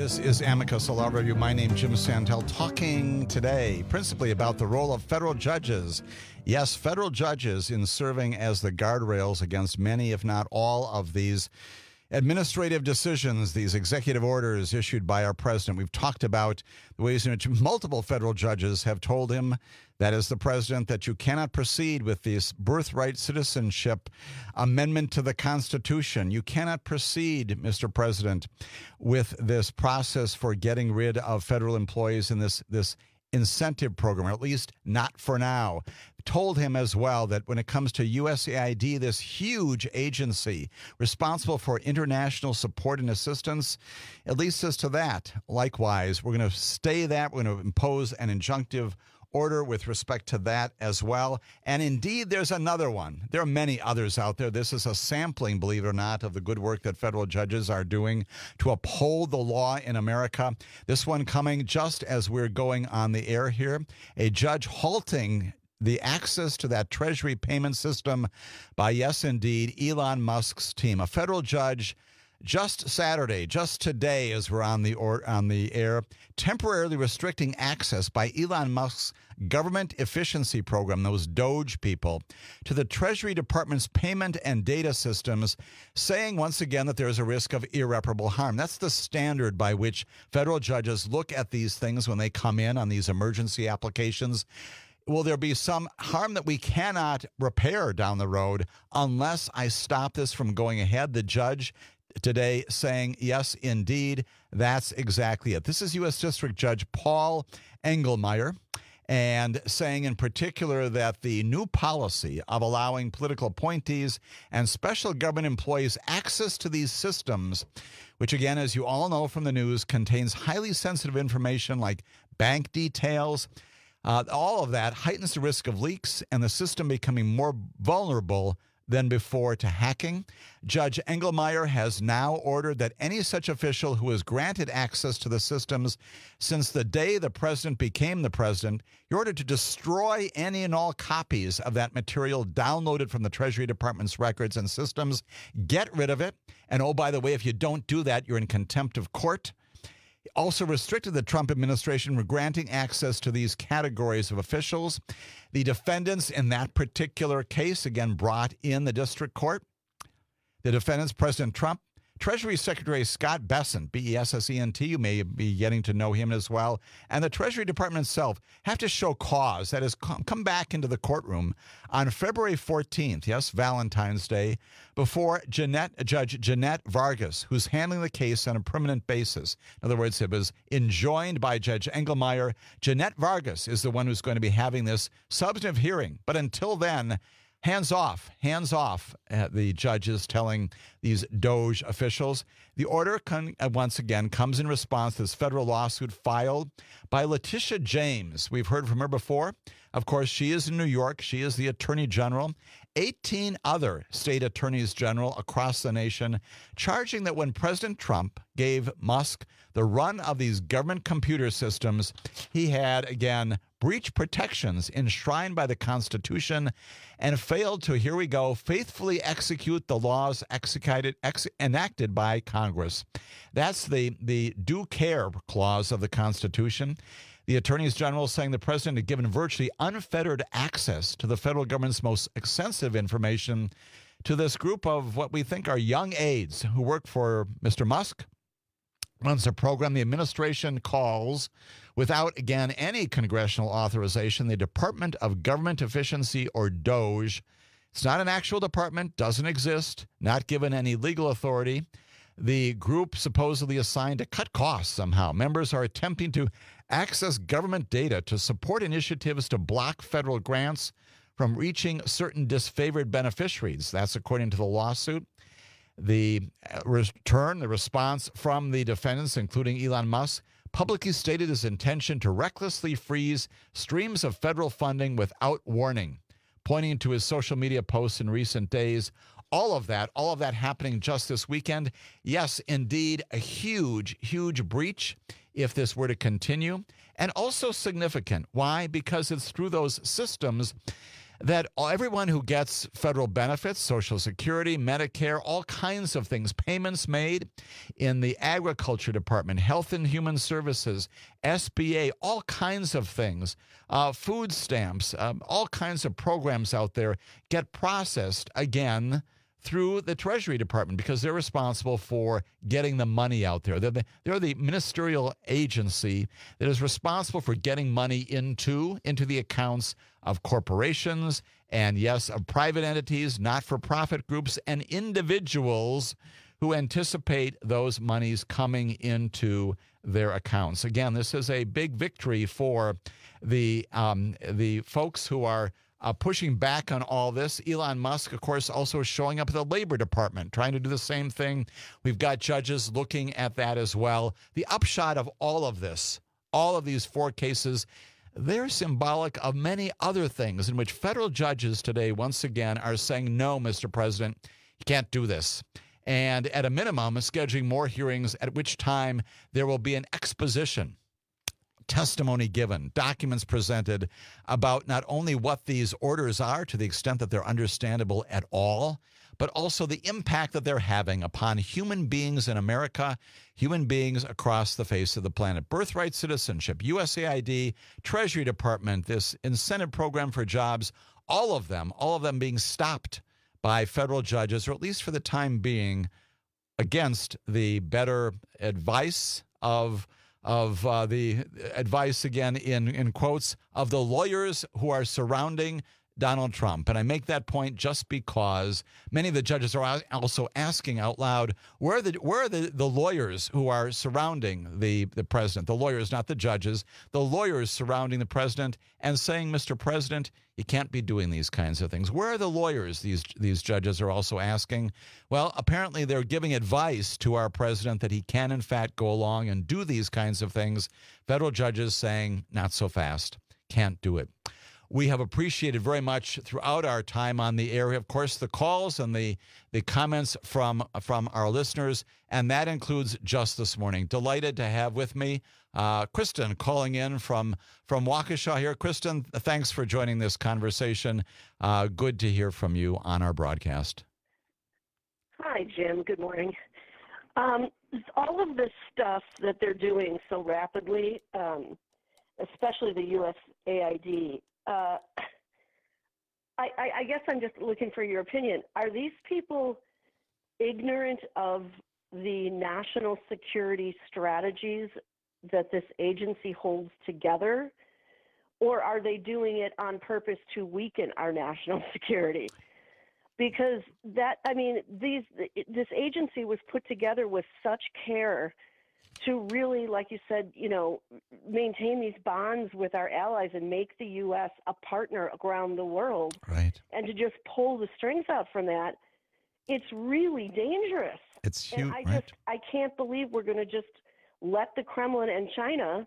Speaker 19: This is Amicus, a law review. My name is Jim Santel, talking today principally about the role of federal judges. Yes, federal judges in serving as the guardrails against many, if not all, of these administrative decisions, these executive orders issued by our president. We've talked about the ways in which multiple federal judges have told him, that is the president, that you cannot proceed with this birthright citizenship amendment to the Constitution. You cannot proceed, Mister President, with this process for getting rid of federal employees in this, this incentive program, or at least not for now. Told him as well that when it comes to U S A I D, this huge agency responsible for international support and assistance, at least as to that, likewise, we're going to stay that. We're going to impose an injunctive order with respect to that as well. And indeed, there's another one. There are many others out there. This is a sampling, believe it or not, of the good work that federal judges are doing to uphold the law in America. This one coming just as we're going on the air here. A judge halting the access to that Treasury payment system by, yes, indeed, Elon Musk's team. A federal judge just Saturday, just today as we're on the or, on the air, temporarily restricting access by Elon Musk's government efficiency program, those Doge people, to the Treasury Department's payment and data systems, saying once again that there is a risk of irreparable harm. That's the standard by which federal judges look at these things when they come in on these emergency applications. Will there be some harm that we cannot repair down the road unless I stop this from going ahead? The judge today saying, yes, indeed, that's exactly it. This is U S District Judge Paul Engelmeyer, and saying in particular that the new policy of allowing political appointees and special government employees access to these systems, which again, as you all know from the news, contains highly sensitive information like bank details, uh, all of that heightens the risk of leaks and the system becoming more vulnerable than before to hacking. Judge Engelmeyer has now ordered that any such official who is granted access to the systems since the day the president became the president, you're ordered to destroy any and all copies of that material downloaded from the Treasury Department's records and systems. Get rid of it. And oh, by the way, if you don't do that, you're in contempt of court. Also restricted the Trump administration from granting access to these categories of officials. The defendants in that particular case, again, brought in the district court. The defendants, President Trump, Treasury Secretary Scott Bessent, B E S S E N T, you may be getting to know him as well, and the Treasury Department itself have to show cause, that is, come back into the courtroom on February fourteenth, yes, Valentine's Day, before Jeanette, Judge Jeanette Vargas, who's handling the case on a permanent basis. In other words, it was enjoined by Judge Engelmeyer. Jeanette Vargas is the one who's going to be having this substantive hearing, but until then, hands off, hands off, uh, the judge is telling these Doge officials. The order, con- uh, once again, comes in response to this federal lawsuit filed by Letitia James. We've heard from her before. Of course, she is in New York. She is the Attorney General. eighteen other state attorneys general across the nation charging that when President Trump gave Musk the run of these government computer systems, he had, again, breached protections enshrined by the Constitution and failed to, here we go, faithfully execute the laws executed, ex- enacted by Congress. That's the, the due care clause of the Constitution. The attorneys general saying the president had given virtually unfettered access to the federal government's most sensitive information to this group of what we think are young aides who work for Mister Musk. Runs a program the administration calls, without, again, any congressional authorization, the Department of Government Efficiency, or DOGE. It's not an actual department, doesn't exist, not given any legal authority. The group supposedly assigned to cut costs somehow. Members are attempting to access government data to support initiatives to block federal grants from reaching certain disfavored beneficiaries. That's according to the lawsuit. The return, the response from the defendants, including Elon Musk, publicly stated his intention to recklessly freeze streams of federal funding without warning, pointing to his social media posts in recent days. All of that, all of that happening just this weekend. Yes, indeed, a huge, huge breach if this were to continue, and also significant. Why? Because it's through those systems that everyone who gets federal benefits, Social Security, Medicare, all kinds of things, payments made in the Agriculture Department, Health and Human Services, S B A, all kinds of things, uh, food stamps, um, all kinds of programs out there get processed again through the Treasury Department because they're responsible for getting the money out there. They're the, they're the ministerial agency that is responsible for getting money into, into the accounts of corporations and, yes, of private entities, not-for-profit groups, and individuals who anticipate those monies coming into their accounts. Again, this is a big victory for the um, the folks who are Uh, pushing back on all this. Elon Musk, of course, also showing up at the Labor Department, trying to do the same thing. We've got judges looking at that as well. The upshot of all of this, all of these four cases, they're symbolic of many other things in which federal judges today, once again, are saying, no, Mister President, you can't do this. And at a minimum, scheduling more hearings at which time there will be an exposition, testimony given, documents presented about not only what these orders are to the extent that they're understandable at all, but also the impact that they're having upon human beings in America, human beings across the face of the planet. Birthright citizenship, U S A I D, Treasury Department, this incentive program for jobs, all of them, all of them being stopped by federal judges, or at least for the time being, against the better advice of of uh, the advice, again, in, in quotes, of the lawyers who are surrounding Donald Trump. And I make that point just because many of the judges are also asking out loud, where are the, where are the, the lawyers who are surrounding the, the president? The lawyers, not the judges, the lawyers surrounding the president and saying, Mister President, you can't be doing these kinds of things. Where are the lawyers, these, these judges are also asking? Well, apparently they're giving advice to our president that he can, in fact, go along and do these kinds of things. Federal judges saying, not so fast, can't do it. We have appreciated very much throughout our time on the air, of course, the calls and the, the comments from, from our listeners, and that includes just this morning. Delighted to have with me uh, Kristen calling in from, from Waukesha here. Kristen, thanks for joining this conversation. Uh, good to hear from you on our broadcast.
Speaker 2: Hi, Jim. Good morning. Um, all of this stuff that they're doing so rapidly, um, especially the U S A I D, Uh, I, I, I guess I'm just looking for your opinion. Are these people ignorant of the national security strategies that this agency holds together, or are they doing it on purpose to weaken our national security? Because that, I mean, these this agency was put together with such care to really, like you said, you know, maintain these bonds with our allies and make the U S a partner around the world.
Speaker 19: Right.
Speaker 2: And to just pull the strings out from that, it's really dangerous.
Speaker 19: It's huge.
Speaker 2: And I
Speaker 19: right.
Speaker 2: just, I can't believe we're going to just let the Kremlin and China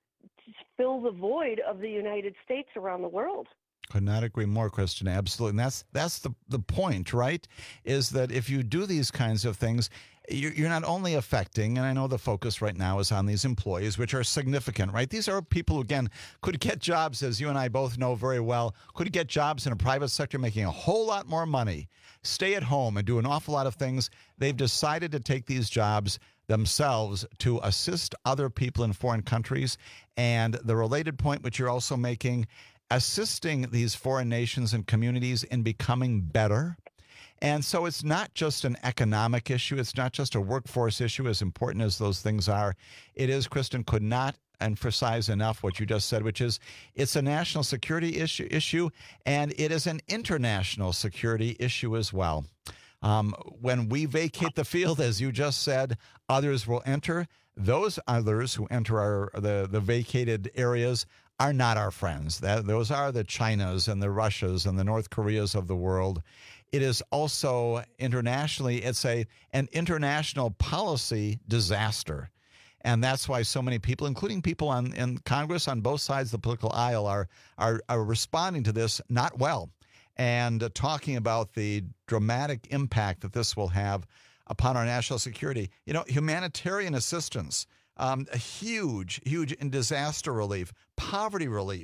Speaker 2: fill the void of the United States around the world.
Speaker 19: Could not agree more, Kristen. Absolutely. And that's that's the, the point, right? Is that if you do these kinds of things, you're not only affecting, and I know the focus right now is on these employees, which are significant, right? These are people who, again, could get jobs, as you and I both know very well, could get jobs in a private sector making a whole lot more money, stay at home and do an awful lot of things. They've decided to take these jobs themselves to assist other people in foreign countries. And the related point, which you're also making, assisting these foreign nations and communities in becoming better. And so it's not just an economic issue. It's not just a workforce issue, as important as those things are. It is, Kristen, could not emphasize enough what you just said, which is it's a national security issue, issue and it is an international security issue as well. Um, when we vacate the field, as you just said, others will enter. Those others who enter our the, the vacated areas are not our friends. That, those are the Chinas and the Russias and the North Koreas of the world. It is also internationally, it's a an international policy disaster. And that's why so many people, including people on, in Congress on both sides of the political aisle, are, are, are responding to this not well and uh, talking about the dramatic impact that this will have upon our national security. You know, humanitarian assistance, um, a huge, huge in disaster relief, poverty relief,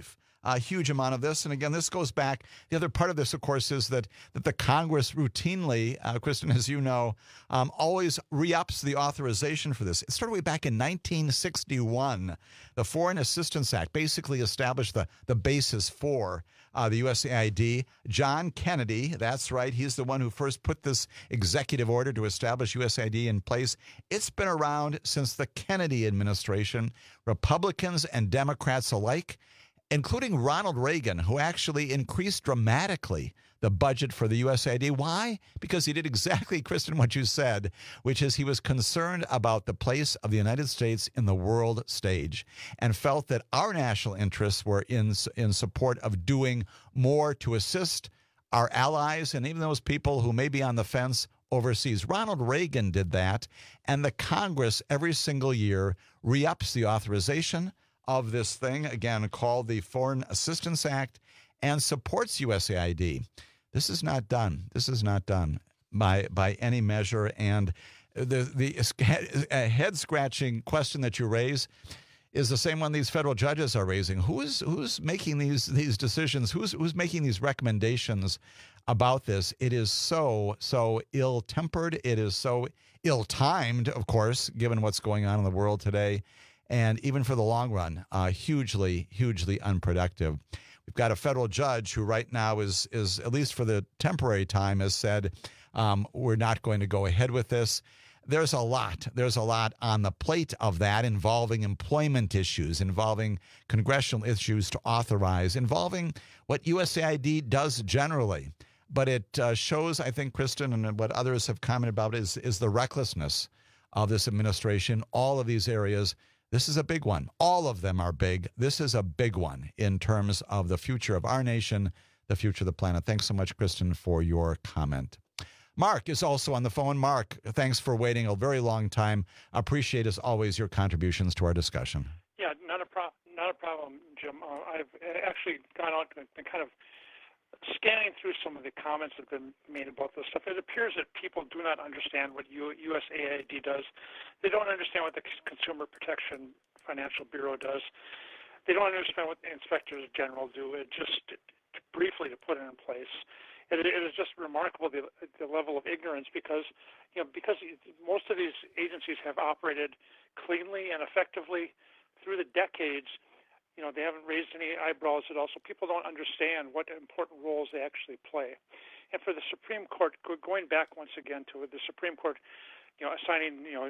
Speaker 19: a huge amount of this. And again, this goes back. The other part of this, of course, is that, that the Congress routinely, uh, Kristen, as you know, um, always re-ups the authorization for this. It started way back in nineteen sixty-one. The Foreign Assistance Act basically established the, the basis for uh, the U S A I D. John Kennedy, that's right, he's the one who first put this executive order to establish U S A I D in place. It's been around since the Kennedy administration. Republicans and Democrats alike, including Ronald Reagan, who actually increased dramatically the budget for the U S A I D. Why? Because he did exactly, Kristen, what you said, which is he was concerned about the place of the United States in the world stage and felt that our national interests were in, in support of doing more to assist our allies and even those people who may be on the fence overseas. Ronald Reagan did that, and the Congress every single year re-ups the authorization of this thing, again, called the Foreign Assistance Act, and supports U S A I D. This is not done. This is not done by by any measure. And the the head-scratching question that you raise is the same one these federal judges are raising. Who is who's making these these decisions? Who's who's making these recommendations about this? It is so so ill-tempered. It is so ill-timed, of course, given what's going on in the world today. And even for the long run, uh, hugely, hugely unproductive. We've got a federal judge who right now is, is at least for the temporary time, has said, um, we're not going to go ahead with this. There's a lot. There's a lot on the plate of that involving employment issues, involving congressional issues to authorize, involving what U S A I D does generally. But it uh, shows, I think, Kristen, and what others have commented about is, is the recklessness of this administration, all of these areas. This is a big one. All of them are big. This is a big one in terms of the future of our nation, the future of the planet. Thanks so much, Kristen, for your comment. Mark is also on the phone. Mark, thanks for waiting a very long time. Appreciate, as always, your contributions to our discussion.
Speaker 5: Yeah, not a, pro- not a problem, Jim. Uh, I've actually gone out and kind of scanning through some of the comments that have been made about this stuff. It appears that people do not understand what U- USAID does. They don't understand what the Consumer Protection Financial Bureau does. They don't understand what the inspectors general do. It just briefly to put it in place. It, it is just remarkable the, the level of ignorance because, you know, because most of these agencies have operated cleanly and effectively through the decades. You know, they haven't raised any eyebrows at all, so people don't understand what important roles they actually play. And for the Supreme Court, going back once again to the Supreme Court, you know, assigning, you know,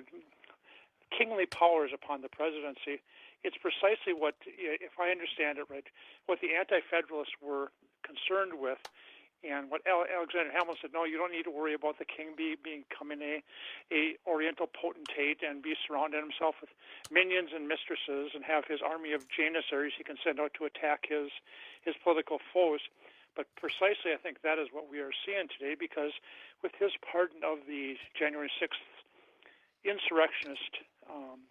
Speaker 5: kingly powers upon the presidency, it's precisely what, if I understand it right, what the anti-federalists were concerned with. And what Alexander Hamilton said, no, you don't need to worry about the king be, becoming a, a oriental potentate and be surrounding himself with minions and mistresses and have his army of janissaries he can send out to attack his, his political foes. But precisely, I think that is what we are seeing today, because with his pardon of the January sixth insurrectionist um,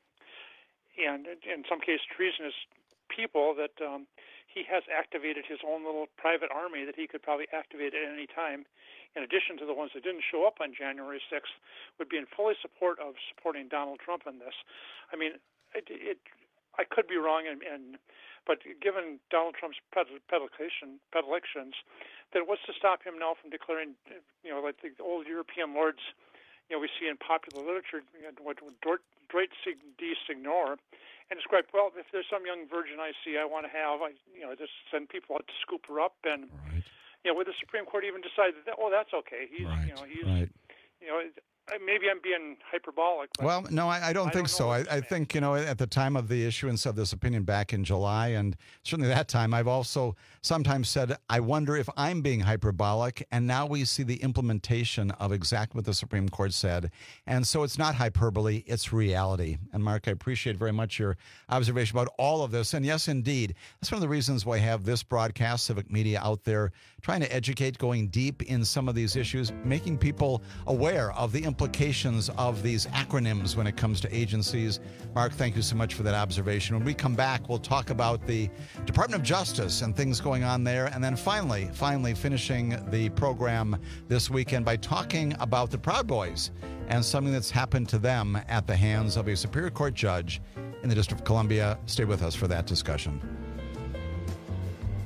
Speaker 5: and, in some cases, treasonous people, that um, he has activated his own little private army that he could probably activate at any time, in addition to the ones that didn't show up on January sixth, would be in fully support of supporting Donald Trump in this. I mean, it, it I could be wrong, and, and but given Donald Trump's predilection, predilections, then what's to stop him now from declaring, you know, like the old European lords, you know, we see in popular literature, you know, what Dort, Droit de Signor, and describe, well, if there's some young virgin I see I want to have, I, you know, just send people out to scoop her up, and
Speaker 19: right.
Speaker 5: you know, with the Supreme Court even decided that, oh, that's okay. He's,
Speaker 19: right.
Speaker 5: you know, he's,
Speaker 19: right.
Speaker 5: you know, maybe I'm being hyperbolic. But
Speaker 19: well, no, I, I don't
Speaker 5: I
Speaker 19: think
Speaker 5: don't
Speaker 19: so. I, I think, you know, at the time of the issuance of this opinion back in July, and certainly that time, I've also sometimes said, I wonder if I'm being hyperbolic, and now we see the implementation of exactly what the Supreme Court said. And so it's not hyperbole, it's reality. And Mark, I appreciate very much your observation about all of this. And yes, indeed, that's one of the reasons why I have this broadcast, Civic Media, out there trying to educate, going deep in some of these issues, making people aware of the implications of these acronyms when it comes to agencies. Mark, thank you so much for that observation. When we come back, we'll talk about the Department of Justice and things going on there. And then finally, finally finishing the program this weekend by talking about the Proud Boys and something that's happened to them at the hands of a Superior Court judge in the District of Columbia. Stay with us for that discussion.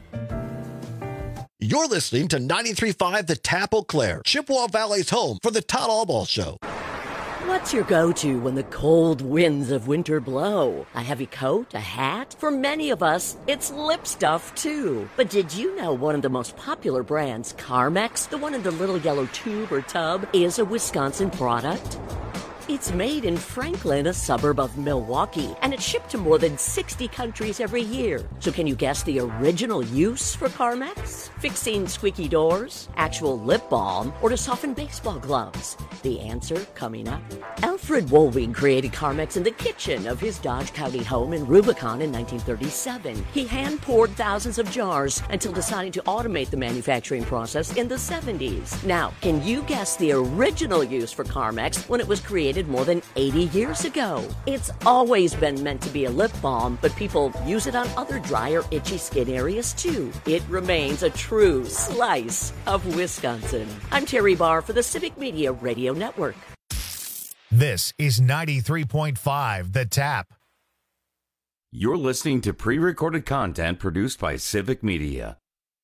Speaker 6: You're listening to ninety-three point five The Tap Eau Claire, Chippewa Valley's home for the Todd Albaugh Show.
Speaker 7: What's your go-to when the cold winds of winter blow? A heavy coat? A hat? For many of us, it's lip stuff, too. But did you know one of the most popular brands, Carmex, the one in the little yellow tube or tub, is a Wisconsin product? It's made in Franklin, a suburb of Milwaukee, and it's shipped to more than sixty countries every year. So can you guess the original use for Carmex? Fixing squeaky doors, actual lip balm, or to soften baseball gloves? The answer coming up. Alfred Wohlwing created Carmex in the kitchen of his Dodge County home in Rubicon in nineteen thirty-seven. He hand-poured thousands of jars until deciding to automate the manufacturing process in the seventies. Now, can you guess the original use for Carmex when it was created more than eighty years ago? It's always been meant to be a lip balm, but people use it on other dry or itchy skin areas too. It remains a true slice of Wisconsin. I'm Terry Barr for the Civic Media Radio Network.
Speaker 1: This is ninety-three point five The Tap.
Speaker 18: You're listening to pre-recorded content produced by Civic Media.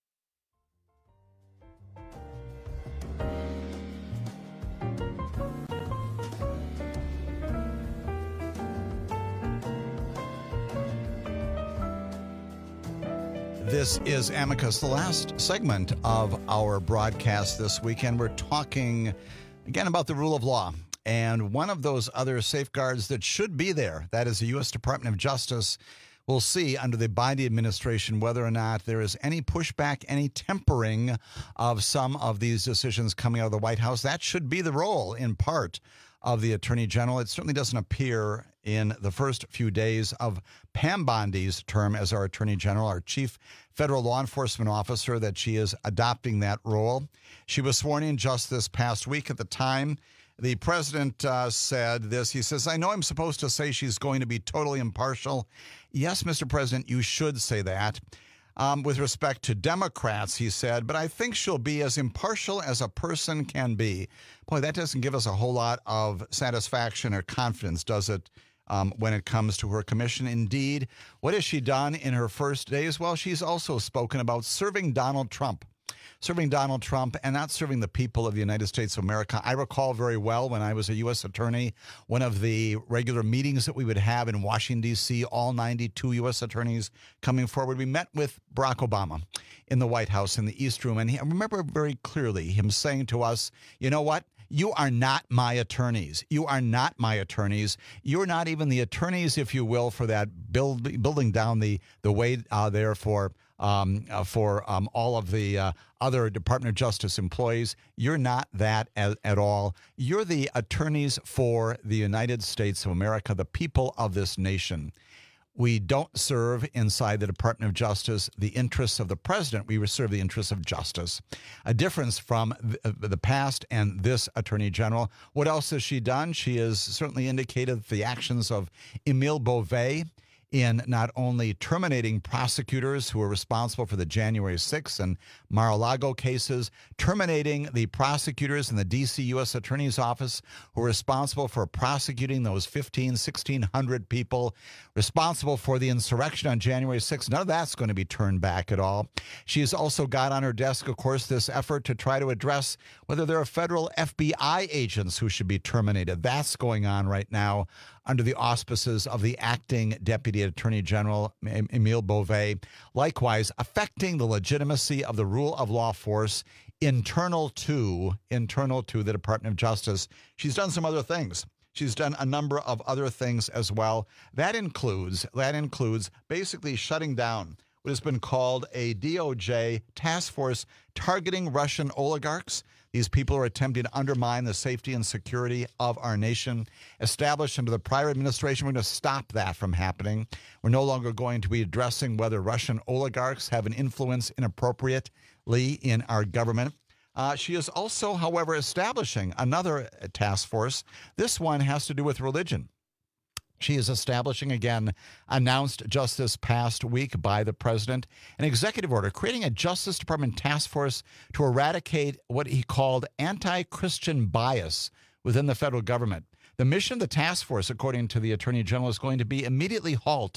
Speaker 19: This is Amicus, the last segment of our broadcast this weekend. We're talking again about the rule of law. And one of those other safeguards that should be there, that is the U S Department of Justice, will see under the Biden administration whether or not there is any pushback, any tempering of some of these decisions coming out of the White House. That should be the role, in part, of the Attorney General. It certainly doesn't appear in the first few days of Pam Bondi's term as our Attorney General, our Chief Federal Law Enforcement Officer, that she is adopting that role. She was sworn in just this past week. At the time, the president uh, said this. He says, I know I'm supposed to say she's going to be totally impartial. Yes, Mister President, you should say that. Um, with respect to Democrats, he said, but I think she'll be as impartial as a person can be. Boy, that doesn't give us a whole lot of satisfaction or confidence, does it, um, when it comes to her commission? Indeed, what has she done in her first days? Well, she's also spoken about serving Donald Trump. Serving Donald Trump and not serving the people of the United States of America. I recall very well when I was a U S attorney, one of the regular meetings that we would have in Washington, D C, all ninety-two U S attorneys coming forward. We met with Barack Obama in the White House in the East Room. And he, I remember very clearly him saying to us, you know what? You are not my attorneys. You are not my attorneys. You're not even the attorneys, if you will, for that build, building down the, the way uh, there for Um, uh, for um, all of the uh, other Department of Justice employees. You're not that at, at all. You're the attorneys for the United States of America, the people of this nation. We don't serve inside the Department of Justice the interests of the president. We serve the interests of justice. A difference from the, the past and this Attorney General. What else has she done? She has certainly indicated the actions of Emile Beauvais in not only terminating prosecutors who were responsible for the January sixth and Mar-a-Lago cases, terminating the prosecutors in the D C U S Attorney's Office who were responsible for prosecuting those fifteen, sixteen hundred people responsible for the insurrection on January sixth. None of that's going to be turned back at all. She's also got on her desk, of course, this effort to try to address whether there are federal F B I agents who should be terminated. That's going on right now under the auspices of the acting Deputy Attorney General, Emile Beauvais, likewise affecting the legitimacy of the rule of law force internal to, internal to the Department of Justice. She's done some other things. She's done a number of other things as well. That includes, that includes basically shutting down what has been called a D O J task force targeting Russian oligarchs. These people are attempting to undermine the safety and security of our nation. Established under the prior administration, we're going to stop that from happening. We're no longer going to be addressing whether Russian oligarchs have an influence inappropriately in our government. Uh, she is also, however, establishing another task force. This one has to do with religion. She is establishing, again, announced just this past week by the president, an executive order creating a Justice Department task force to eradicate what he called anti-Christian bias within the federal government. The mission of the task force, according to the Attorney General, is going to be immediately halt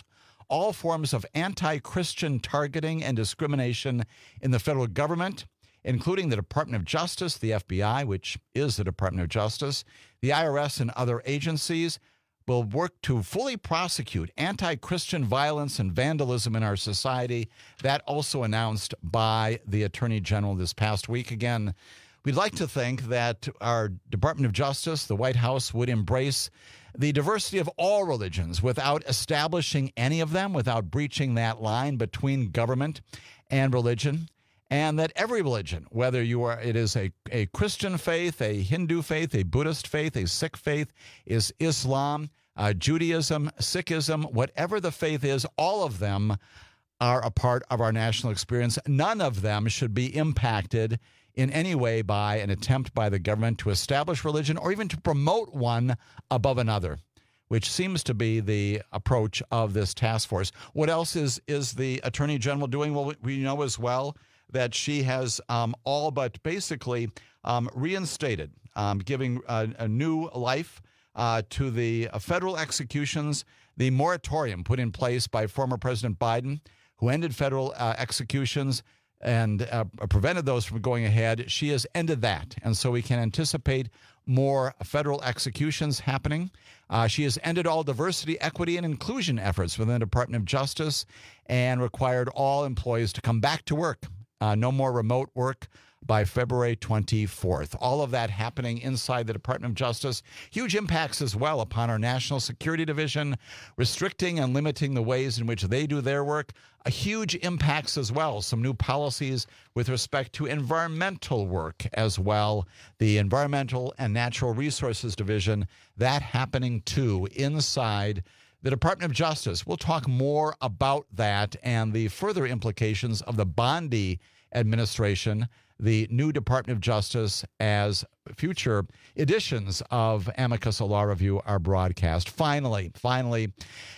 Speaker 19: all forms of anti-Christian targeting and discrimination in the federal government, including the Department of Justice, the F B I, which is the Department of Justice, the I R S, and other agencies, will work to fully prosecute anti-Christian violence and vandalism in our society. That also announced by the Attorney General this past week. Again, we'd like to think that our Department of Justice, the White House, would embrace the diversity of all religions without establishing any of them, without breaching that line between government and religion, and that every religion, whether you are, it is a, a Christian faith, a Hindu faith, a Buddhist faith, a Sikh faith, is Islam, uh, Judaism, Sikhism, whatever the faith is, all of them are a part of our national experience. None of them should be impacted in any way by an attempt by the government to establish religion or even to promote one above another, which seems to be the approach of this task force. What else is, is the Attorney General doing? Well, we know as well that she has um, all but basically um, reinstated, um, giving a, a new life uh, to the uh, federal executions, the moratorium put in place by former President Biden, who ended federal uh, executions and uh, prevented those from going ahead. She has ended that, and so we can anticipate more federal executions happening. Uh, she has ended all diversity, equity, and inclusion efforts within the Department of Justice and required all employees to come back to work. Uh, no more remote work by February twenty-fourth. All of that happening inside the Department of Justice. Huge impacts as well upon our National Security Division, restricting and limiting the ways in which they do their work. A huge impacts as well. Some new policies with respect to environmental work as well. The Environmental and Natural Resources Division, that happening too inside the Department of Justice. We'll talk more about that and the further implications of the Bondi administration, the new Department of Justice, as future editions of Amicus Law Review are broadcast. Finally, finally,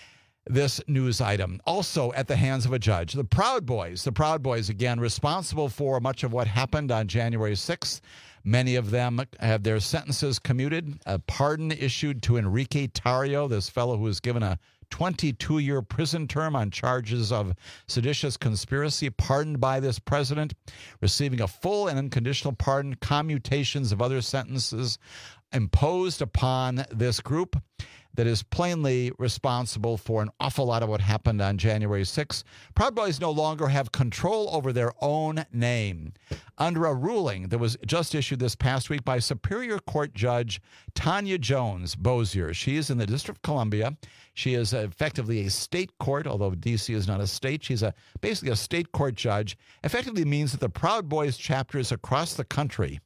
Speaker 19: this news item, also at the hands of a judge. The Proud Boys, the Proud Boys, again, responsible for much of what happened on January sixth. Many of them have their sentences commuted. A pardon issued to Enrique Tarrio, this fellow who was given a twenty-two-year prison term on charges of seditious conspiracy, pardoned by this president, receiving a full and unconditional pardon, commutations of other sentences imposed upon this group that is plainly responsible for an awful lot of what happened on January sixth. Proud Boys no longer have control over their own name. Under a ruling that was just issued this past week by Superior Court Judge Tanya Jones Bozier. She is in the District of Columbia. She is effectively a state court, although D C is not a state. She's a basically a state court judge. Effectively means that the Proud Boys chapters across the country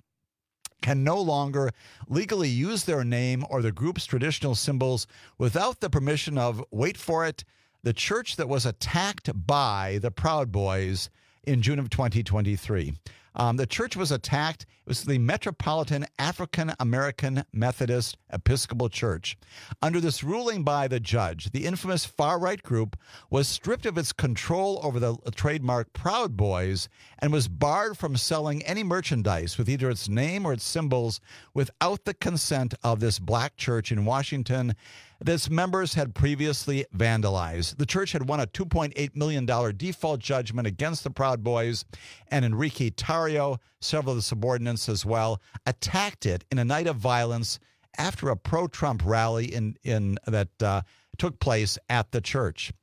Speaker 19: can no longer legally use their name or the group's traditional symbols without the permission of, wait for it, the church that was attacked by the Proud Boys in June of twenty twenty-three. Um, the church was attacked. It was the Metropolitan African American Methodist Episcopal Church. Under this ruling by the judge, the infamous far-right group was stripped of its control over the trademark Proud Boys and was barred from selling any merchandise with either its name or its symbols without the consent of this black church in Washington that its members had previously vandalized. The church had won a two point eight million dollars default judgment against the Proud Boys, and Enrique Tarrio, several of the subordinates as well, attacked it in a night of violence after a pro-Trump rally in, in that uh, took place at the church.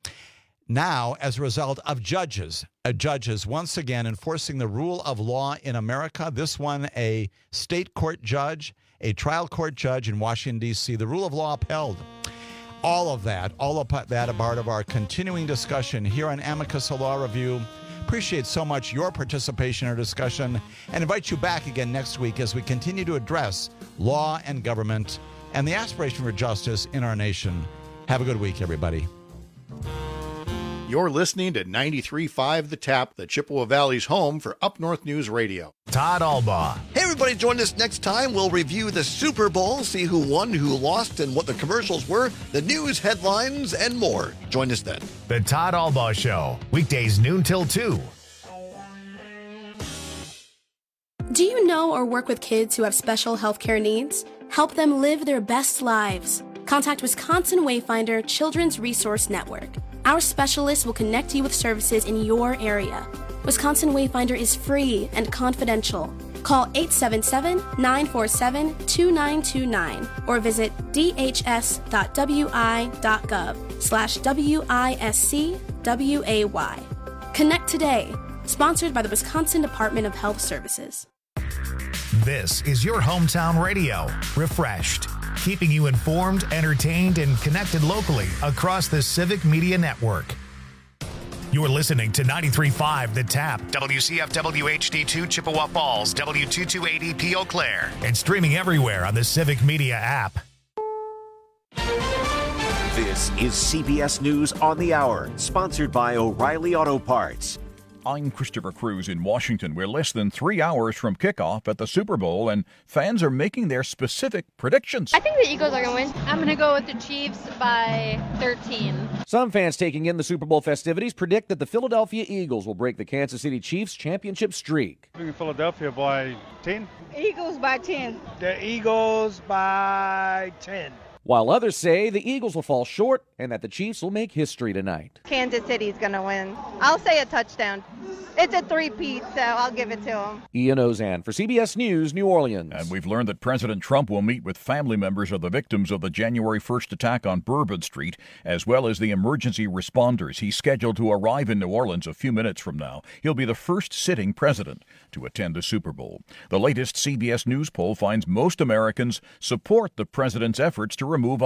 Speaker 19: Now, as a result of judges, uh, judges once again enforcing the rule of law in America, this one a state court judge, a trial court judge in Washington, D C, the rule of law upheld. All of that, all of that a part of our continuing discussion here on Amicus Law Review. Appreciate so much your participation in our discussion and invite you back again next week as we continue to address law and government and the aspiration for justice in our nation. Have a good week, everybody.
Speaker 24: You're listening to ninety-three point five The Tap, the Chippewa Valley's home for Up North News Radio.
Speaker 1: Todd Albaugh.
Speaker 6: Hey, everybody, join us next time. We'll review the Super Bowl, see who won, who lost, and what the commercials were, the news headlines, and more. Join us then.
Speaker 1: The Todd Albaugh Show, weekdays noon till two.
Speaker 8: Do you know or work with kids who have special healthcare needs? Help them live their best lives. Contact Wisconsin Wayfinder Children's Resource Network. Our specialists will connect you with services in your area. Wisconsin Wayfinder is free and confidential. Call eight seven seven, nine four seven, two nine two nine or visit dhs.wi.gov slash W-I-S-C-W-A-Y. Connect today. Sponsored by the Wisconsin Department of Health Services.
Speaker 1: This is your hometown radio, Refreshed, keeping you informed, entertained, and connected locally across the Civic Media Network. You're listening to ninety-three point five The Tap, W C F W H D two Chippewa Falls, W two twenty-eight E P Eau Claire, and streaming everywhere on the Civic Media app.
Speaker 9: This is C B S News on the Hour, sponsored by O'Reilly Auto Parts.
Speaker 3: I'm Christopher Cruz in Washington. We're less than three hours from kickoff at the Super Bowl, and fans are making their specific predictions.
Speaker 12: I think the Eagles are going to win. I'm going to go with the Chiefs by thirteen.
Speaker 13: Some fans taking in the Super Bowl festivities predict that the Philadelphia Eagles will break the Kansas City Chiefs championship streak.
Speaker 14: I think Philadelphia by ten.
Speaker 23: Eagles by ten.
Speaker 14: The Eagles by ten.
Speaker 13: While others say the Eagles will fall short and that the Chiefs will make history tonight.
Speaker 23: Kansas City's going to win. I'll say a touchdown. It's a three-peat, so I'll give it to them.
Speaker 13: Ian Ozan for C B S News, New Orleans.
Speaker 3: And we've learned that President Trump will meet with family members of the victims of the January first attack on Bourbon Street, as well as the emergency responders. He's scheduled to arrive in New Orleans a few minutes from now. He'll be the first sitting president to attend the Super Bowl. The latest C B S News poll finds most Americans support the president's efforts to remove